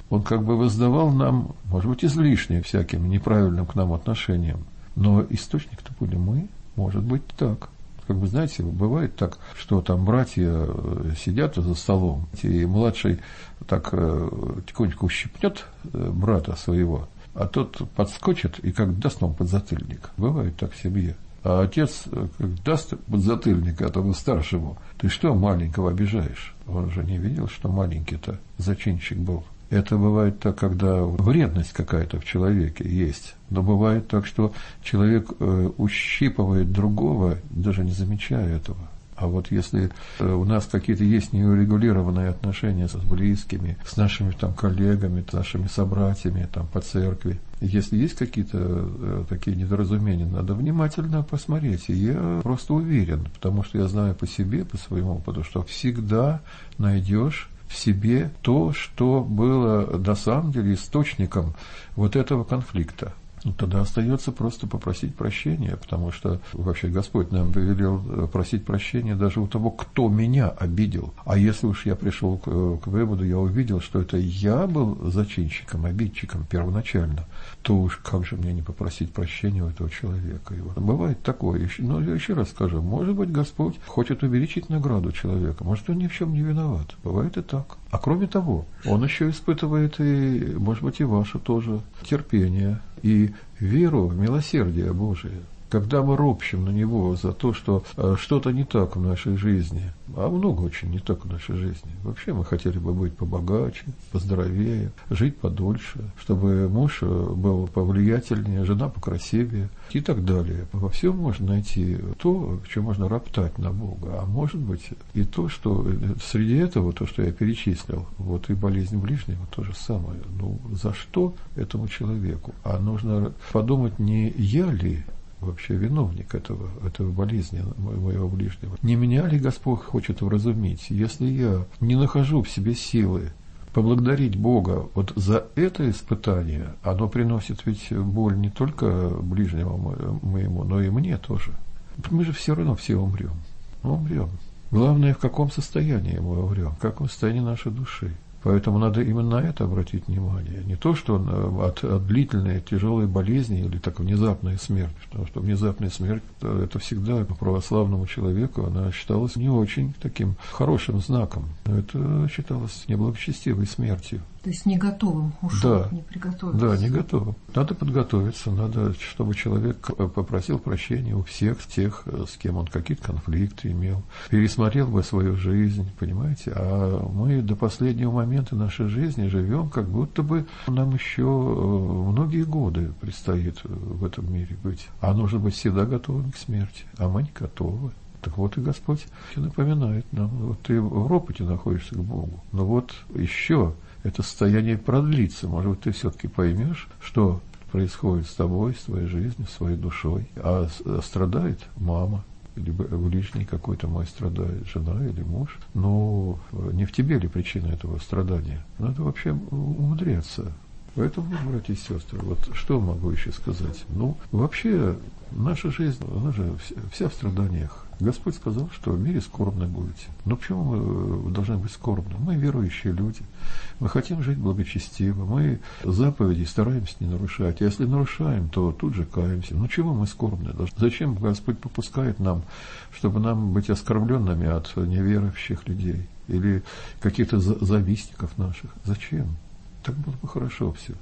Он как бы воздавал нам, может быть, излишне всяким неправильным к нам отношениям. Но источник-то были мы, может быть, так. Как бы, знаете, бывает так, что там братья сидят за столом, и младший так тихонечко ущипнет брата своего, а тот подскочит и как даст нам подзатыльник. Бывает так в семье. А отец как даст подзатыльник этому старшему, ты что маленького обижаешь? Он же не видел, что маленький-то зачинщик был. Это бывает так, когда вредность какая-то в человеке есть. Но бывает так, что человек э, ущипывает другого, даже не замечая этого. А вот если э, у нас какие-то есть неурегулированные отношения с близкими, с нашими там коллегами, с нашими собратьями там, по церкви, если есть какие-то э, такие недоразумения, надо внимательно посмотреть. И я просто уверен, потому что я знаю по себе, по своему опыту, что всегда найдешь в себе то, что было на самом деле источником вот этого конфликта. Ну, тогда остается просто попросить прощения, потому что вообще Господь нам повелел просить прощения даже у того, кто меня обидел. А если уж я пришел к, к выводу, я увидел, что это я был зачинщиком, обидчиком первоначально, то уж как же мне не попросить прощения у этого человека. И вот бывает такое. Но я еще раз скажу, может быть, Господь хочет увеличить награду человека, может, он ни в чем не виноват. Бывает и так. А кроме того, он еще испытывает и, может быть, и ваше тоже терпение и веру в милосердие Божие. Когда мы ропщем на Него за то, что э, что-то не так в нашей жизни, а много очень не так в нашей жизни. Вообще мы хотели бы быть побогаче, поздоровее, жить подольше, чтобы муж был повлиятельнее, жена покрасивее и так далее. Во всем можно найти то, в чем можно роптать на Бога, а может быть и то, что среди этого, то, что я перечислил, вот и болезнь ближнего, то же самое. Ну, за что этому человеку? А нужно подумать, не я ли вообще виновник этого, этого болезни моего ближнего. Не меня ли Господь хочет вразумить? Если я не нахожу в себе силы поблагодарить Бога вот за это испытание, оно приносит ведь боль не только ближнему моему, но и мне тоже. Мы же все равно все умрем. Мы умрем. Главное, в каком состоянии мы умрем, в каком состоянии нашей души. Поэтому надо именно на это обратить внимание. Не то, что от, от длительной, тяжелой болезни или так внезапная смерть. Потому что внезапная смерть, это всегда по православному человеку, она считалась не очень таким хорошим знаком. Это считалось неблагочестивой смертью. То есть не готовым ушел, да, не приготовился. Да, не готовым. Надо подготовиться, надо, чтобы человек попросил прощения у всех тех, с кем он какие-то конфликты имел, пересмотрел бы свою жизнь, понимаете? А мы до последнего момента нашей жизни живем, как будто бы нам еще многие годы предстоит в этом мире быть. А нужно быть всегда готовым к смерти, а мы не готовы. Так вот и Господь напоминает нам, вот ты в ропоте находишься к Богу, но вот еще это состояние продлится. Может быть, ты все-таки поймешь, что происходит с тобой, с твоей жизнью, с своей душой. А страдает мама, или ближний какой-то мой страдает, жена или муж. Но не в тебе ли причина этого страдания? Надо вообще умудряться. Поэтому, братья и сестры, вот что могу еще сказать? Ну, вообще, наша жизнь, она же вся в страданиях. Господь сказал, что в мире скорбны будете. Но почему мы должны быть скорбны? Мы верующие люди. Мы хотим жить благочестиво. Мы заповеди стараемся не нарушать. А если нарушаем, то тут же каемся. Ну чего мы скорбны? Зачем Господь попускает нам, чтобы нам быть оскорбленными от неверующих людей или каких-то завистников наших? Зачем? Так было бы хорошо все.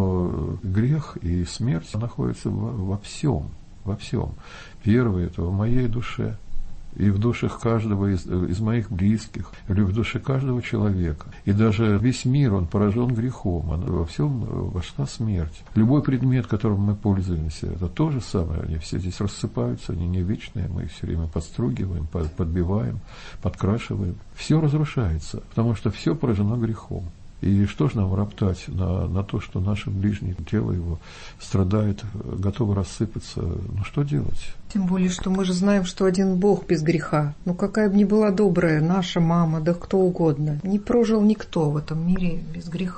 Но грех и смерть находятся во, во всем. Во всем. Первое, это в моей душе, и в душах каждого из, из моих близких, или в душе каждого человека. И даже весь мир, он поражен грехом, он, во всем вошла смерть. Любой предмет, которым мы пользуемся, это то же самое, они все здесь рассыпаются, они не вечные, мы их все время подстругиваем, подбиваем, подкрашиваем. Все разрушается, потому что все поражено грехом. И что же нам роптать на, на то, что наше ближнее тело его страдает, готово рассыпаться? Ну что делать? Тем более, что мы же знаем, что один Бог без греха. Ну какая бы ни была добрая наша мама, да кто угодно. Не прожил никто в этом мире без греха.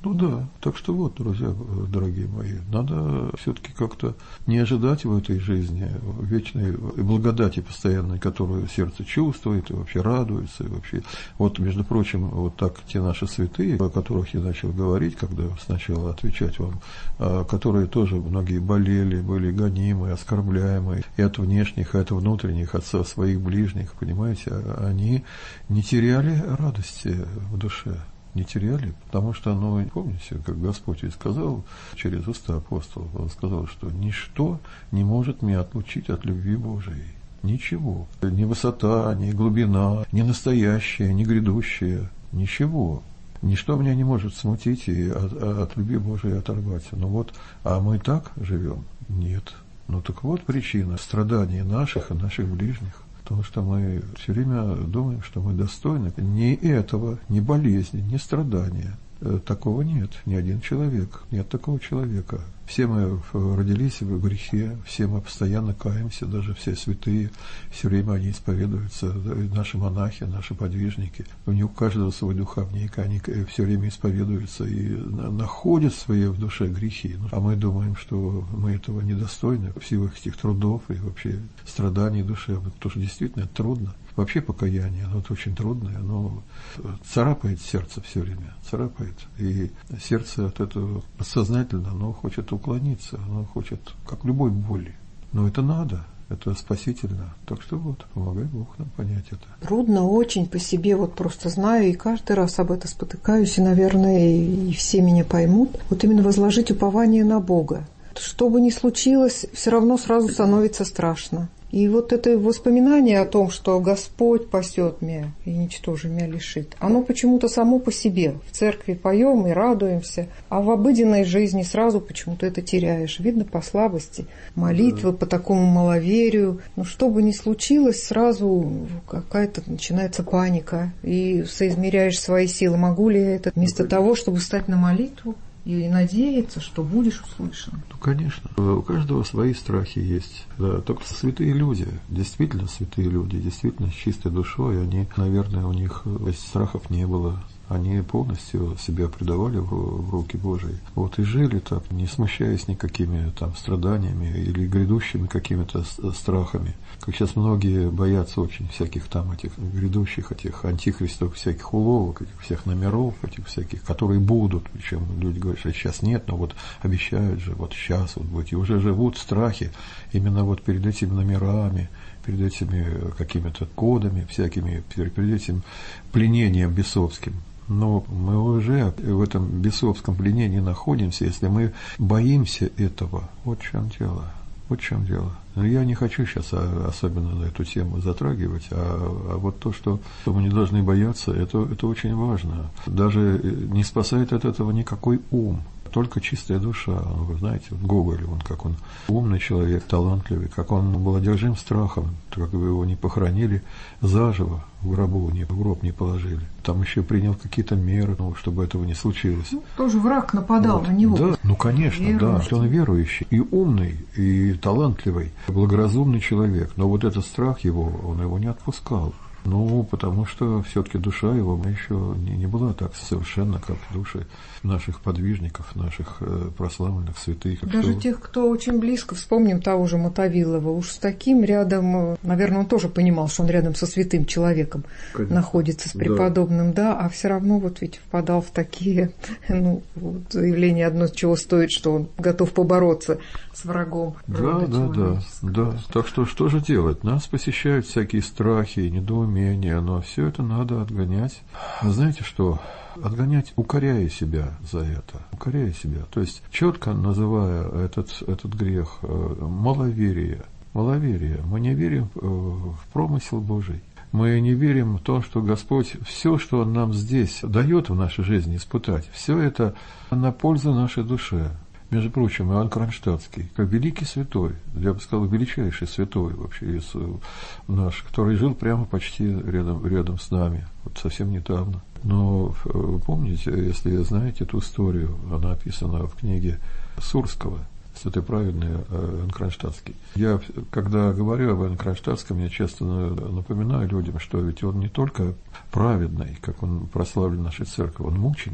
Ну да, так что вот, друзья, дорогие мои, надо все-таки как-то не ожидать в этой жизни вечной благодати постоянной, которую сердце чувствует и вообще радуется, и вообще. Вот, между прочим, вот так те наши святые, о которых я начал говорить, когда сначала отвечать вам, которые тоже многие болели, были гонимы, оскорбляемы и от внешних, и от внутренних, от своих ближних, понимаете, они не теряли радости в душе. Не теряли, потому что, ну, помните, как Господь и сказал через уста апостолов, Он сказал, что ничто не может меня отлучить от любви Божией. Ничего. Ни высота, ни глубина, ни настоящее, ни грядущее. Ничего. Ничто меня не может смутить и от, от любви Божией оторвать. Ну вот, а мы так живем? Нет. Ну так вот причина страданий наших и наших ближних. Потому что мы все время думаем, что мы достойны ни этого, ни болезни, ни страдания. Такого нет, ни один человек, нет такого человека. Все мы родились в грехе, все мы постоянно каемся, даже все святые, все время они исповедуются, наши монахи, наши подвижники. У них у каждого свой духовник, они все время исповедуются и находят свои в душе грехи. А мы думаем, что мы этого недостойны в силу этих трудов и вообще страданий души, потому что действительно это трудно. Вообще покаяние, оно очень трудное, оно царапает сердце все время, царапает. И сердце от этого подсознательно, оно хочет уклониться, оно хочет, как любой боли. Но это надо, это спасительно. Так что вот, помогай Бог нам понять это. Трудно очень по себе, вот просто знаю, и каждый раз об этом спотыкаюсь, и, наверное, и все меня поймут. Вот именно возложить упование на Бога. Что бы ни случилось, все равно сразу становится страшно. И вот это воспоминание о том, что Господь пасет меня и ничто же меня лишит, оно почему-то само по себе. В церкви поем и радуемся, а в обыденной жизни сразу почему-то это теряешь. Видно по слабости, молитвы, да. По такому маловерию. Но что бы ни случилось, сразу какая-то начинается паника. И соизмеряешь свои силы. Могу ли я это? Вместо ну, того, чтобы встать на молитву и надеяться, что будешь услышан. Ну, конечно. У каждого свои страхи есть. Да, только святые люди, действительно святые люди, действительно с чистой душой, они, наверное, у них страхов не было. Они полностью себя предавали в, в руки Божьи. Вот и жили так, не смущаясь никакими там страданиями или грядущими какими-то страхами. Как сейчас многие боятся очень всяких там этих грядущих, этих антихристов, всяких уловок, этих всех номеров, этих всяких, которые будут. Причем люди говорят, что сейчас нет, но вот обещают же, вот сейчас вот будет. И уже живут в страхе именно вот перед этими номерами, перед этими какими-то кодами всякими, перед этим пленением бесовским. Но мы уже в этом бесовском пленении находимся, если мы боимся этого. Вот в чем дело. Вот в чем дело. Но я не хочу сейчас особенно на эту тему затрагивать, а, а вот то, что мы не должны бояться, это, это очень важно. Даже не спасает от этого никакой ум. Только чистая душа. Вы знаете, Гоголь, он как он умный человек, талантливый, как он был одержим страхом, как бы его не похоронили заживо в гробу, не, в гроб не положили. Там еще принял какие-то меры, ну, чтобы этого не случилось. Ну, тоже враг нападал вот. На него. Да, ну, конечно, верующий. Да. Он верующий, и умный, и талантливый, благоразумный человек. Но вот этот страх его, он его не отпускал. Ну, потому что все-таки душа его еще не, не была так совершенна, как души наших подвижников, наших э, прославленных святых. Даже что... тех, кто очень близко, вспомним того же Мотовилова, уж с таким рядом, наверное, он тоже понимал, что он рядом со святым человеком Конечно. Находится, с преподобным, да. да, а все равно вот ведь впадал в такие, ну, вот заявление одно, чего стоит, что он готов побороться с врагом. Да, да, да, да. Так что что же делать? Нас посещают всякие страхи, недоумения, но все это надо отгонять. Знаете что? Отгонять, укоряя себя за это, укоряя себя. То есть четко называя этот, этот грех маловерие. Маловерие. Мы не верим в промысел Божий. Мы не верим в то, что Господь все, что Он нам здесь дает в нашей жизни испытать, все это на пользу нашей душе. Между прочим, Иоанн Кронштадтский, как великий святой, я бы сказал, величайший святой вообще из, наш, который жил прямо почти рядом, рядом с нами, вот совсем недавно. Но помните, если знаете эту историю, она описана в книге Сурского, святой праведный Иоанн Кронштадтский. Я, когда говорю об Иоанне Кронштадтском, я часто напоминаю людям, что ведь он не только праведный, как он прославлен нашей церкви, он мученик.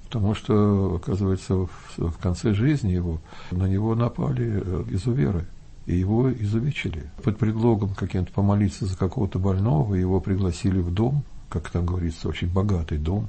Потому что, оказывается, в, в конце жизни его на него напали изуверы. И его изувечили. Под предлогом каким-то помолиться за какого-то больного его пригласили в дом, как там говорится, очень богатый дом.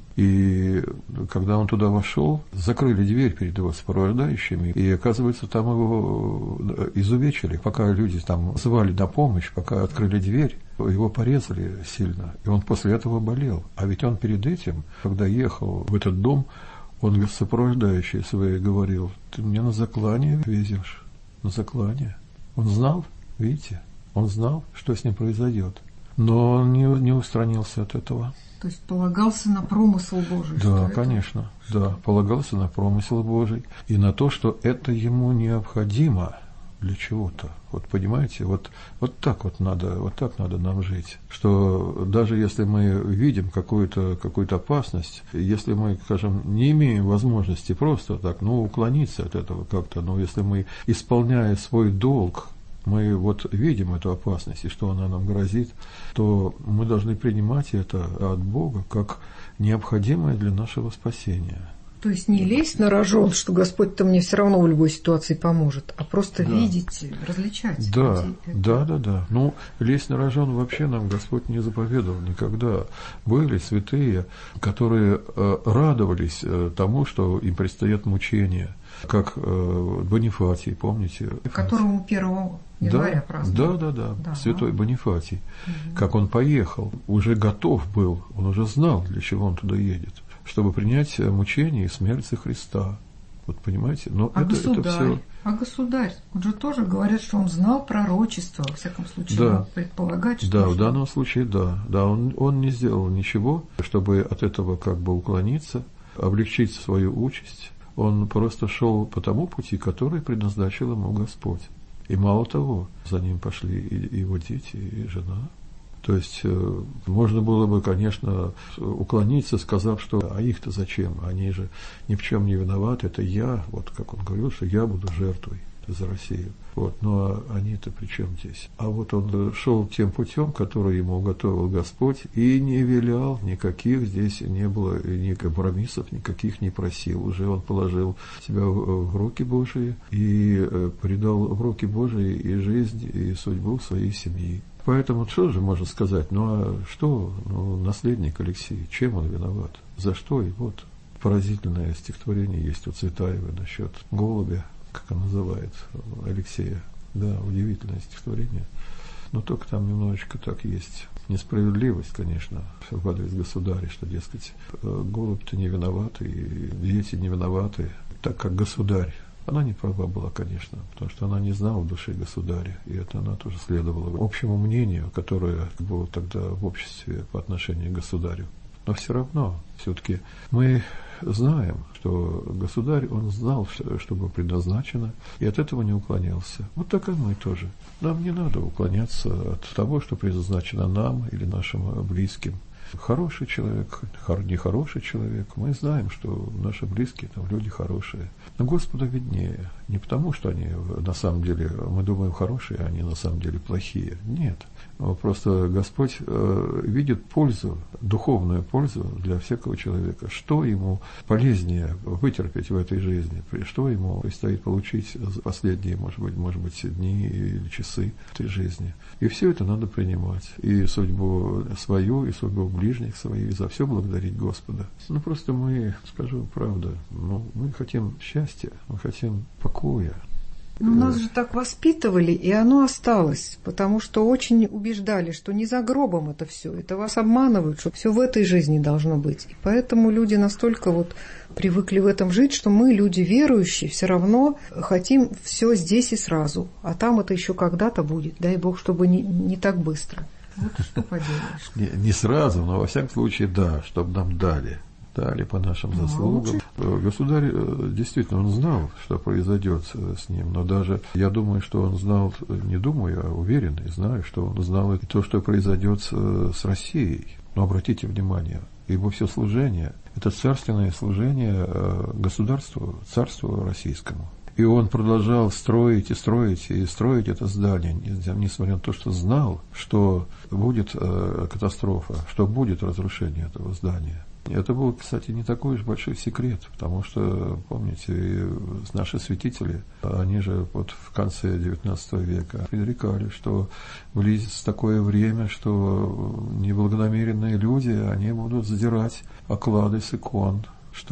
И когда он туда вошел, закрыли дверь перед его сопровождающими, и, оказывается, там его изувечили. Пока люди там звали на помощь, пока открыли дверь, его порезали сильно, и он после этого болел. А ведь он перед этим, когда ехал в этот дом, он сопровождающий своей говорил: «Ты меня на заклание везешь, на заклание». Он знал, видите, он знал, что с ним произойдет, но он не, не устранился от этого. То есть полагался на промысл Божий. Да, конечно, это... да, полагался на промысел Божий и на то, что это ему необходимо для чего-то. Вот понимаете, вот, вот так вот надо, вот так надо нам жить, что даже если мы видим какую-то, какую-то опасность, если мы, скажем, не имеем возможности просто так, ну, уклониться от этого как-то, но если мы, исполняя свой долг, мы вот видим эту опасность и что она нам грозит, то мы должны принимать это от Бога как необходимое для нашего спасения. То есть не лезть на рожон, что Господь-то мне все равно в любой ситуации поможет, а просто да. видеть, различать. Да, да, да, да. Ну, лезть на рожон вообще нам Господь не заповедовал никогда. Были святые, которые э, радовались э, тому, что им предстоят мучения, как э, Бонифатий, помните? Которому первого января праздновали. Да, да, да, да, святой Бонифатий. Угу. Как он поехал, уже готов был, он уже знал, для чего он туда едет, чтобы принять мучение и смерть за Христа. Вот понимаете? Но а это, государь? это все... А государь? Он же тоже говорят, что он знал пророчество, во всяком случае, да. предполагать, что... Да, нужно... в данном случае, да. Да, он, он не сделал ничего, чтобы от этого как бы уклониться, облегчить свою участь. Он просто шел по тому пути, который предназначил ему Господь. И мало того, за ним пошли и его дети, и жена. То есть э, можно было бы, конечно, уклониться, сказав, что а их-то зачем? Они же ни в чем не виноваты, это я, вот как он говорил, что я буду жертвой за Россию. Вот, ну а они-то при чем здесь? А вот он шел тем путем, который ему уготовил Господь, и не вилял, никаких здесь не было, ни компромиссов, никаких не просил. Уже он положил себя в руки Божии и предал в руки Божии и жизнь, и судьбу своей семьи. Поэтому что же можно сказать? Ну а что, ну, наследник Алексей, чем он виноват? За что? И вот поразительное стихотворение есть у Цветаевой насчет голубя, как он называет Алексея. Да, удивительное стихотворение. Но только там немножечко так есть несправедливость, конечно, в адрес государя, что, дескать, голубь-то не виноват, и дети не виноваты, так как государь. Она не права была, конечно, потому что она не знала души государя, и это она тоже следовала общему мнению, которое было тогда в обществе по отношению к государю. Но все равно, все-таки мы знаем, что государь, он знал, что было предназначено, и от этого не уклонялся. Вот так и мы тоже. Нам не надо уклоняться от того, что предназначено нам или нашим близким. Хороший человек, нехороший человек, мы знаем, что наши близкие, там, люди хорошие. Но Господу виднее. Не потому, что они на самом деле, мы думаем, хорошие, а они на самом деле плохие. Нет. Просто Господь э, видит пользу, духовную пользу для всякого человека. Что ему полезнее вытерпеть в этой жизни, что ему предстоит получить за последние, может быть, может быть, дни или часы этой жизни. И все это надо принимать. И судьбу свою, и судьбу ближних своих, за все благодарить Господа. Ну, просто мы, скажу правду, ну, мы хотим счастья, мы хотим покоя. Но нас же так воспитывали, и оно осталось, потому что очень убеждали, что не за гробом это все, это вас обманывают, что все в этой жизни должно быть. И поэтому люди настолько вот привыкли в этом жить, что мы, люди верующие, все равно хотим все здесь и сразу, а там это еще когда-то будет, дай Бог, чтобы не, не так быстро. Вот что поделаешь. Не, не сразу, но во всяком случае, да, чтобы нам дали. Дали по нашим заслугам. Ну, государь действительно, он знал, что произойдет с ним, но даже я думаю, что он знал, не думаю, а уверен, и знаю, что он знал и то, что произойдет с Россией. Но обратите внимание, его все служение – это царственное служение государству, царству российскому. И он продолжал строить и строить и строить это здание, несмотря на то, что знал, что будет катастрофа, что будет разрушение этого здания. Это был, кстати, не такой уж большой секрет, потому что, помните, наши святители, они же вот в конце девятнадцатого века предрекали, что близится такое время, что неблагонамеренные люди, они будут задирать оклады с икон, что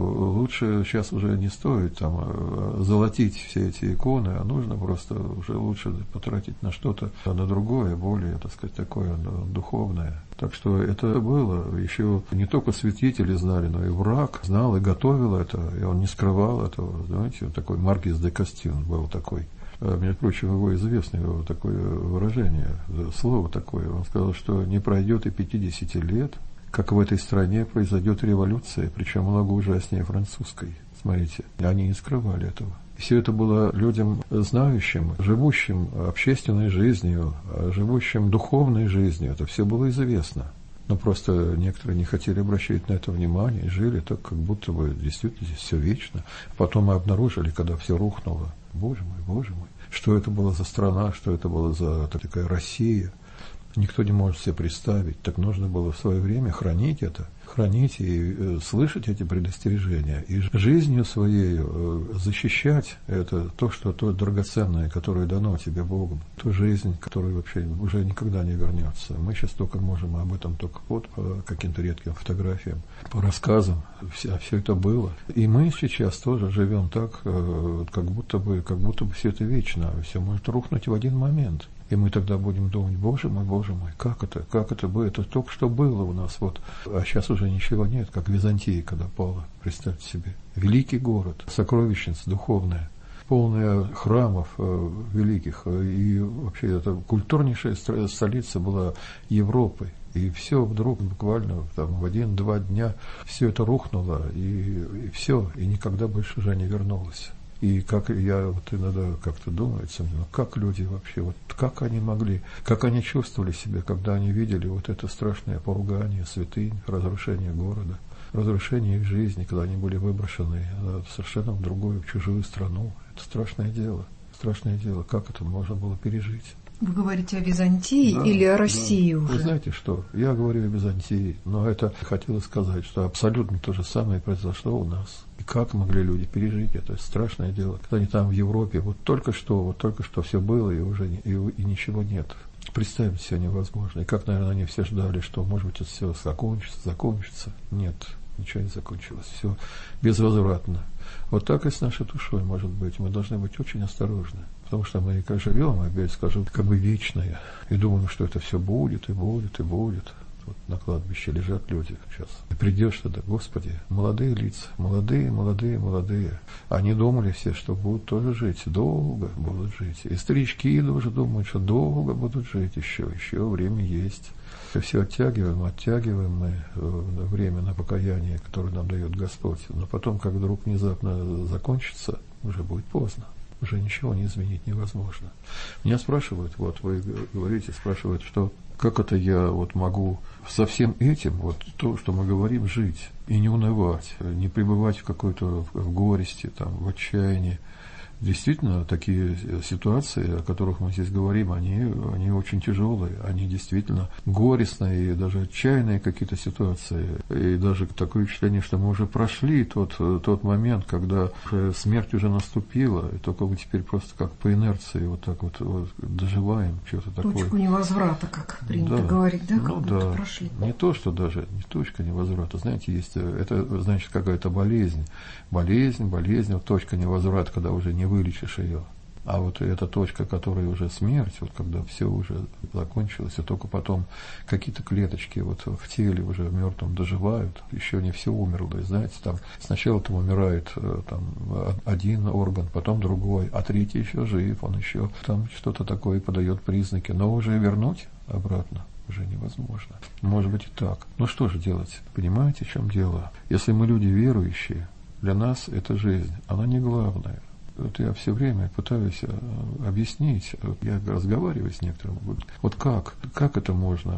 лучше сейчас уже не стоит там золотить все эти иконы, а нужно просто уже лучше потратить на что-то, на другое, более, так сказать, такое духовное. Так что это было. Еще не только святители знали, но и враг знал и готовил это, и он не скрывал этого. Знаете, такой Маркиз де Кастин был такой. Между прочим, его известно, его такое выражение, слово такое. Он сказал, что не пройдет и пятидесяти лет, как в этой стране произойдет революция, причем много ужаснее французской. Смотрите, они не скрывали этого. Все это было людям знающим, живущим общественной жизнью, живущим духовной жизнью. Это все было известно. Но просто некоторые не хотели обращать на это внимание и жили так, как будто бы действительно здесь все вечно. Потом мы обнаружили, когда все рухнуло, боже мой, боже мой, что это была за страна, что это была за такая Россия. Никто не может себе представить. Так нужно было в свое время хранить это, хранить и э, слышать эти предостережения, и жизнью своей э, защищать это, то, что то драгоценное, которое дано тебе Богом, ту жизнь, которая вообще уже никогда не вернется. Мы сейчас только можем об этом только вот по каким-то редким фотографиям, по рассказам, все, все это было. И мы сейчас тоже живем так, э, как будто бы, как будто бы все это вечно, все может рухнуть в один момент. И мы тогда будем думать, боже мой, боже мой, как это, как это было, это только что было у нас, вот, а сейчас уже ничего нет, как Византия, когда пала, представьте себе. Великий город, сокровищница духовная, полная храмов э, великих, и вообще это культурнейшая столица была Европы. И все вдруг буквально там, в один-два дня все это рухнуло, и, и все, и никогда больше уже не вернулось. И как я вот иногда как-то думаю, ну как люди вообще, вот как они могли, как они чувствовали себя, когда они видели вот это страшное поругание святынь, разрушение города, разрушение их жизни, когда они были выброшены совершенно в другую, в чужую страну. Это страшное дело, страшное дело, как это можно было пережить. Вы говорите о Византии да, или о России да. уже? Вы знаете что, я говорю о Византии, но это хотела сказать, что абсолютно то же самое произошло у нас. И как могли люди пережить это страшное дело, когда они там в Европе, вот только что, вот только что все было, и уже и, и ничего нет. Представить себе невозможно. И как, наверное, они все ждали, что, может быть, это все закончится, закончится. Нет, ничего не закончилось. Все безвозвратно. Вот так и с нашей душой, может быть. Мы должны быть очень осторожны. Потому что мы как живем, опять скажу, как бы вечное. И думаем, что это все будет, и будет, и будет. Вот на кладбище лежат люди сейчас. И придешь туда, Господи, молодые лица, молодые, молодые, молодые. Они думали все, что будут тоже жить, долго будут жить. И старички тоже думают, что долго будут жить еще, еще время есть. И все оттягиваем, оттягиваем мы время на покаяние, которое нам дает Господь. Но потом, как вдруг внезапно закончится, уже будет поздно. Уже ничего не изменить невозможно. Меня спрашивают, вот вы говорите, спрашивают, что как это я вот могу со всем этим, вот то, что мы говорим, жить и не унывать, не пребывать в какой-то в горести, там, в отчаянии. Действительно, такие ситуации, о которых мы здесь говорим, они, они очень тяжелые, они действительно горестные, и даже отчаянные какие-то ситуации. И даже такое впечатление, что мы уже прошли тот, тот момент, когда уже смерть уже наступила, и только мы теперь просто как по инерции вот так вот, вот доживаем что-то такое. Точку невозврата, как принято да. говорить, да? Как ну, будто да. прошли. Не то, что даже, не точка невозврата, знаете, есть, это значит какая-то болезнь. Болезнь, болезнь, вот точка невозврата, когда уже не вылечишь ее. А вот эта точка, которая уже смерть, вот когда все уже закончилось, и только потом какие-то клеточки вот в теле уже мертвым доживают, еще не все умерло. И знаете, там сначала там умирает там, один орган, потом другой, а третий еще жив, он еще там что-то такое подает признаки, но уже вернуть обратно уже невозможно. Может быть и так. Ну что же делать? Понимаете, в чем дело? Если мы люди верующие, для нас эта жизнь, она не главная. Вот я все время пытаюсь объяснить, я разговариваю с некоторыми, вот как, как это можно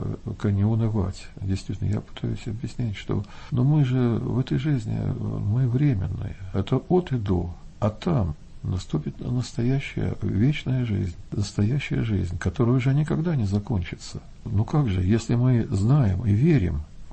не унывать? Действительно, я пытаюсь объяснить, что но мы же в этой жизни, мы временные, это от и до, а там наступит настоящая вечная жизнь, настоящая жизнь, которая уже никогда не закончится. Ну как же, если мы знаем и верим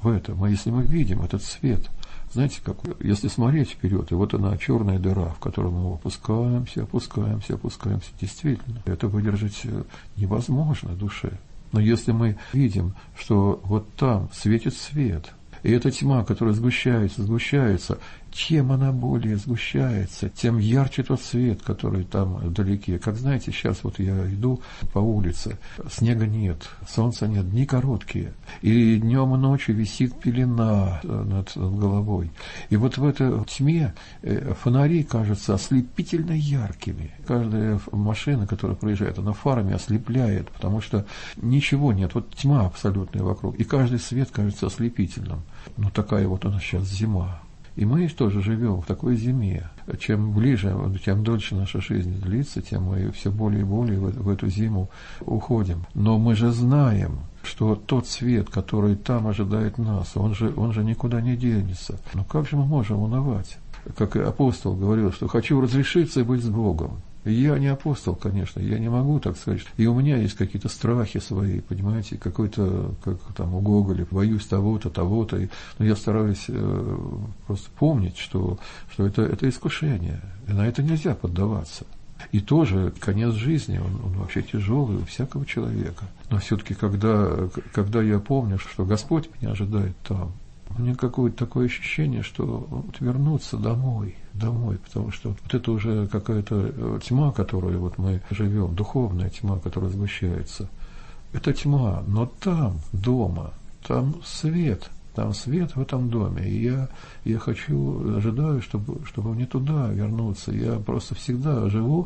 в этом. А если мы видим этот свет, знаете, как, если смотреть вперед, и вот она черная дыра, в которую мы опускаемся, опускаемся, опускаемся, действительно, это выдержать невозможно душе. Но если мы видим, что вот там светит свет, и эта тьма, которая сгущается, сгущается, чем она более сгущается, тем ярче тот свет, который там вдалеке. Как знаете, сейчас вот я иду по улице, снега нет, солнца нет, дни короткие, и днем и ночью висит пелена над головой. И вот в этой тьме фонари кажутся ослепительно яркими. Каждая машина, которая проезжает, она фарами ослепляет, потому что ничего нет, вот тьма абсолютная вокруг, и каждый свет кажется ослепительным. Ну, такая вот у нас сейчас зима. И мы тоже живем в такой зиме. Чем ближе, тем дольше наша жизнь длится, тем мы все более и более в, в эту зиму уходим. Но мы же знаем, что тот свет, который там ожидает нас, он же, он же никуда не денется. Но как же мы можем унывать? Как апостол говорил, что «хочу разрешиться и быть с Богом». Я не апостол, конечно, я не могу так сказать. И у меня есть какие-то страхи свои, понимаете, какой-то, как там у Гоголя, боюсь того-то, того-то. Но я стараюсь э, просто помнить, что, что это, это искушение, и на это нельзя поддаваться. И тоже конец жизни, он, он вообще тяжелый у всякого человека. Но все-таки, когда, когда я помню, что Господь меня ожидает там, у меня какое-то такое ощущение, что вот вернуться домой, домой, потому что вот это уже какая-то тьма, которой вот мы живем, духовная тьма, которая сгущается. Это тьма, но там, дома, там свет, там свет в этом доме. И я, я хочу, ожидаю, чтобы, чтобы мне туда вернуться. Я просто всегда живу,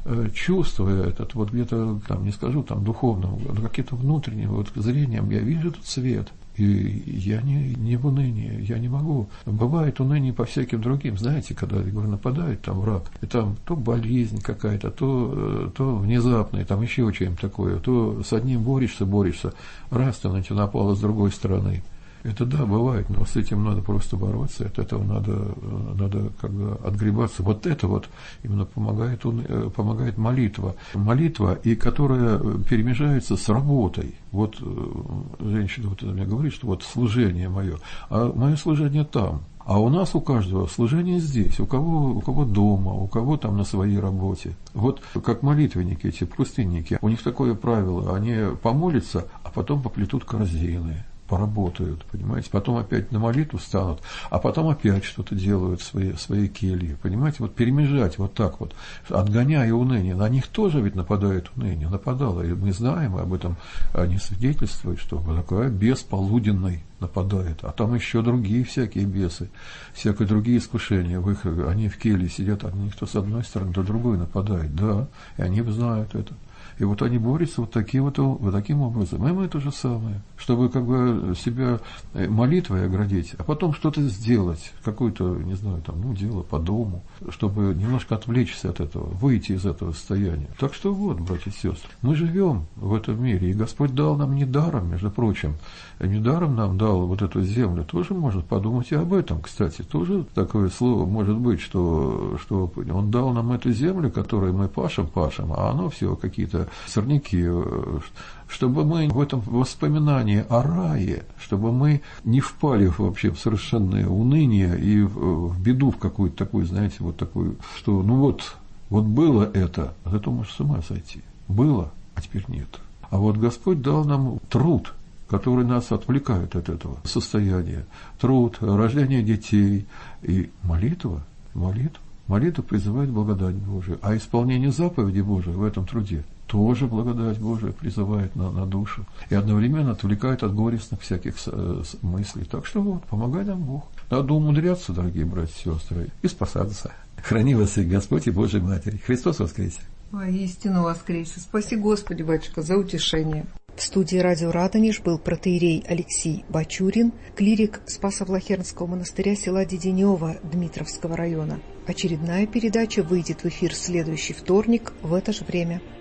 чувствуя этот, вот где-то, там, не скажу, там, духовным, но каким-то внутренним вот зрением я вижу этот свет. И я не, не в унынии, я не могу. Бывает уныние по всяким другим, знаете, когда, я говорю, нападает там враг, и там то болезнь какая-то, то, то внезапная, там еще чем-то такое, то с одним борешься, борешься, раз там на тебя напало с другой стороны. Это да, бывает, но с этим надо просто бороться, от этого надо, надо как бы отгребаться. Вот это вот именно помогает, помогает молитва. Молитва, и которая перемежается с работой. Вот женщина вот мне говорит, что вот служение мое, а мое служение там. А у нас у каждого служение здесь, у кого, у кого дома, у кого там на своей работе. Вот как молитвенники, эти пустынники, у них такое правило, они помолятся, а потом поплетут корзины. Поработают, понимаете, потом опять на молитву станут, а потом опять что-то делают в своей, в своей келье, понимаете, вот перемежать вот так вот, отгоняя уныние. На них тоже ведь нападает уныние, нападало, и мы знаем, об этом они свидетельствуют, что такая бес полуденный нападает, а там еще другие всякие бесы, всякие другие искушения, в их, они в келье сидят, а никто с одной стороны, то другой нападает, да, и они знают это. И вот они борются вот, таким вот, вот таким образом. И мы то же самое, чтобы как бы себя молитвой оградить, а потом что-то сделать, какое-то, не знаю, там, ну, дело по дому, чтобы немножко отвлечься от этого, выйти из этого состояния. Так что вот, братья и сестры, мы живем в этом мире, и Господь дал нам не даром, между прочим, не даром нам дал вот эту землю, тоже может подумать и об этом, кстати, тоже такое слово может быть, что, что Он дал нам эту землю, которую мы пашем, пашем, а оно все какие-то сорняки, чтобы мы в этом воспоминании о рае, чтобы мы не впали вообще в совершенное уныние и в, в беду в какую-то такую, знаете, вот такую, что ну вот, вот было это, от этого можешь с ума сойти. Было, а теперь нет. А вот Господь дал нам труд, который нас отвлекает от этого состояния. Труд, рождение детей и молитва, молитва. Молитва призывает благодать Божию, а исполнение заповедей Божией в этом труде тоже благодать Божия призывает на, на душу и одновременно отвлекает от горестных всяких мыслей. Так что вот, помогай нам Бог. Надо умудряться, дорогие братья и сестры, и спасаться. Храни вас и Господь и Божия Матерь. Христос воскресе! Воистину воскресе! Спаси Господи, батюшка, за утешение. В студии радио «Радонеж» был протоиерей Алексей Бачурин, клирик Спасо-Влахернского монастыря села Деденево Дмитровского района. Очередная передача выйдет в эфир в следующий вторник в это же время.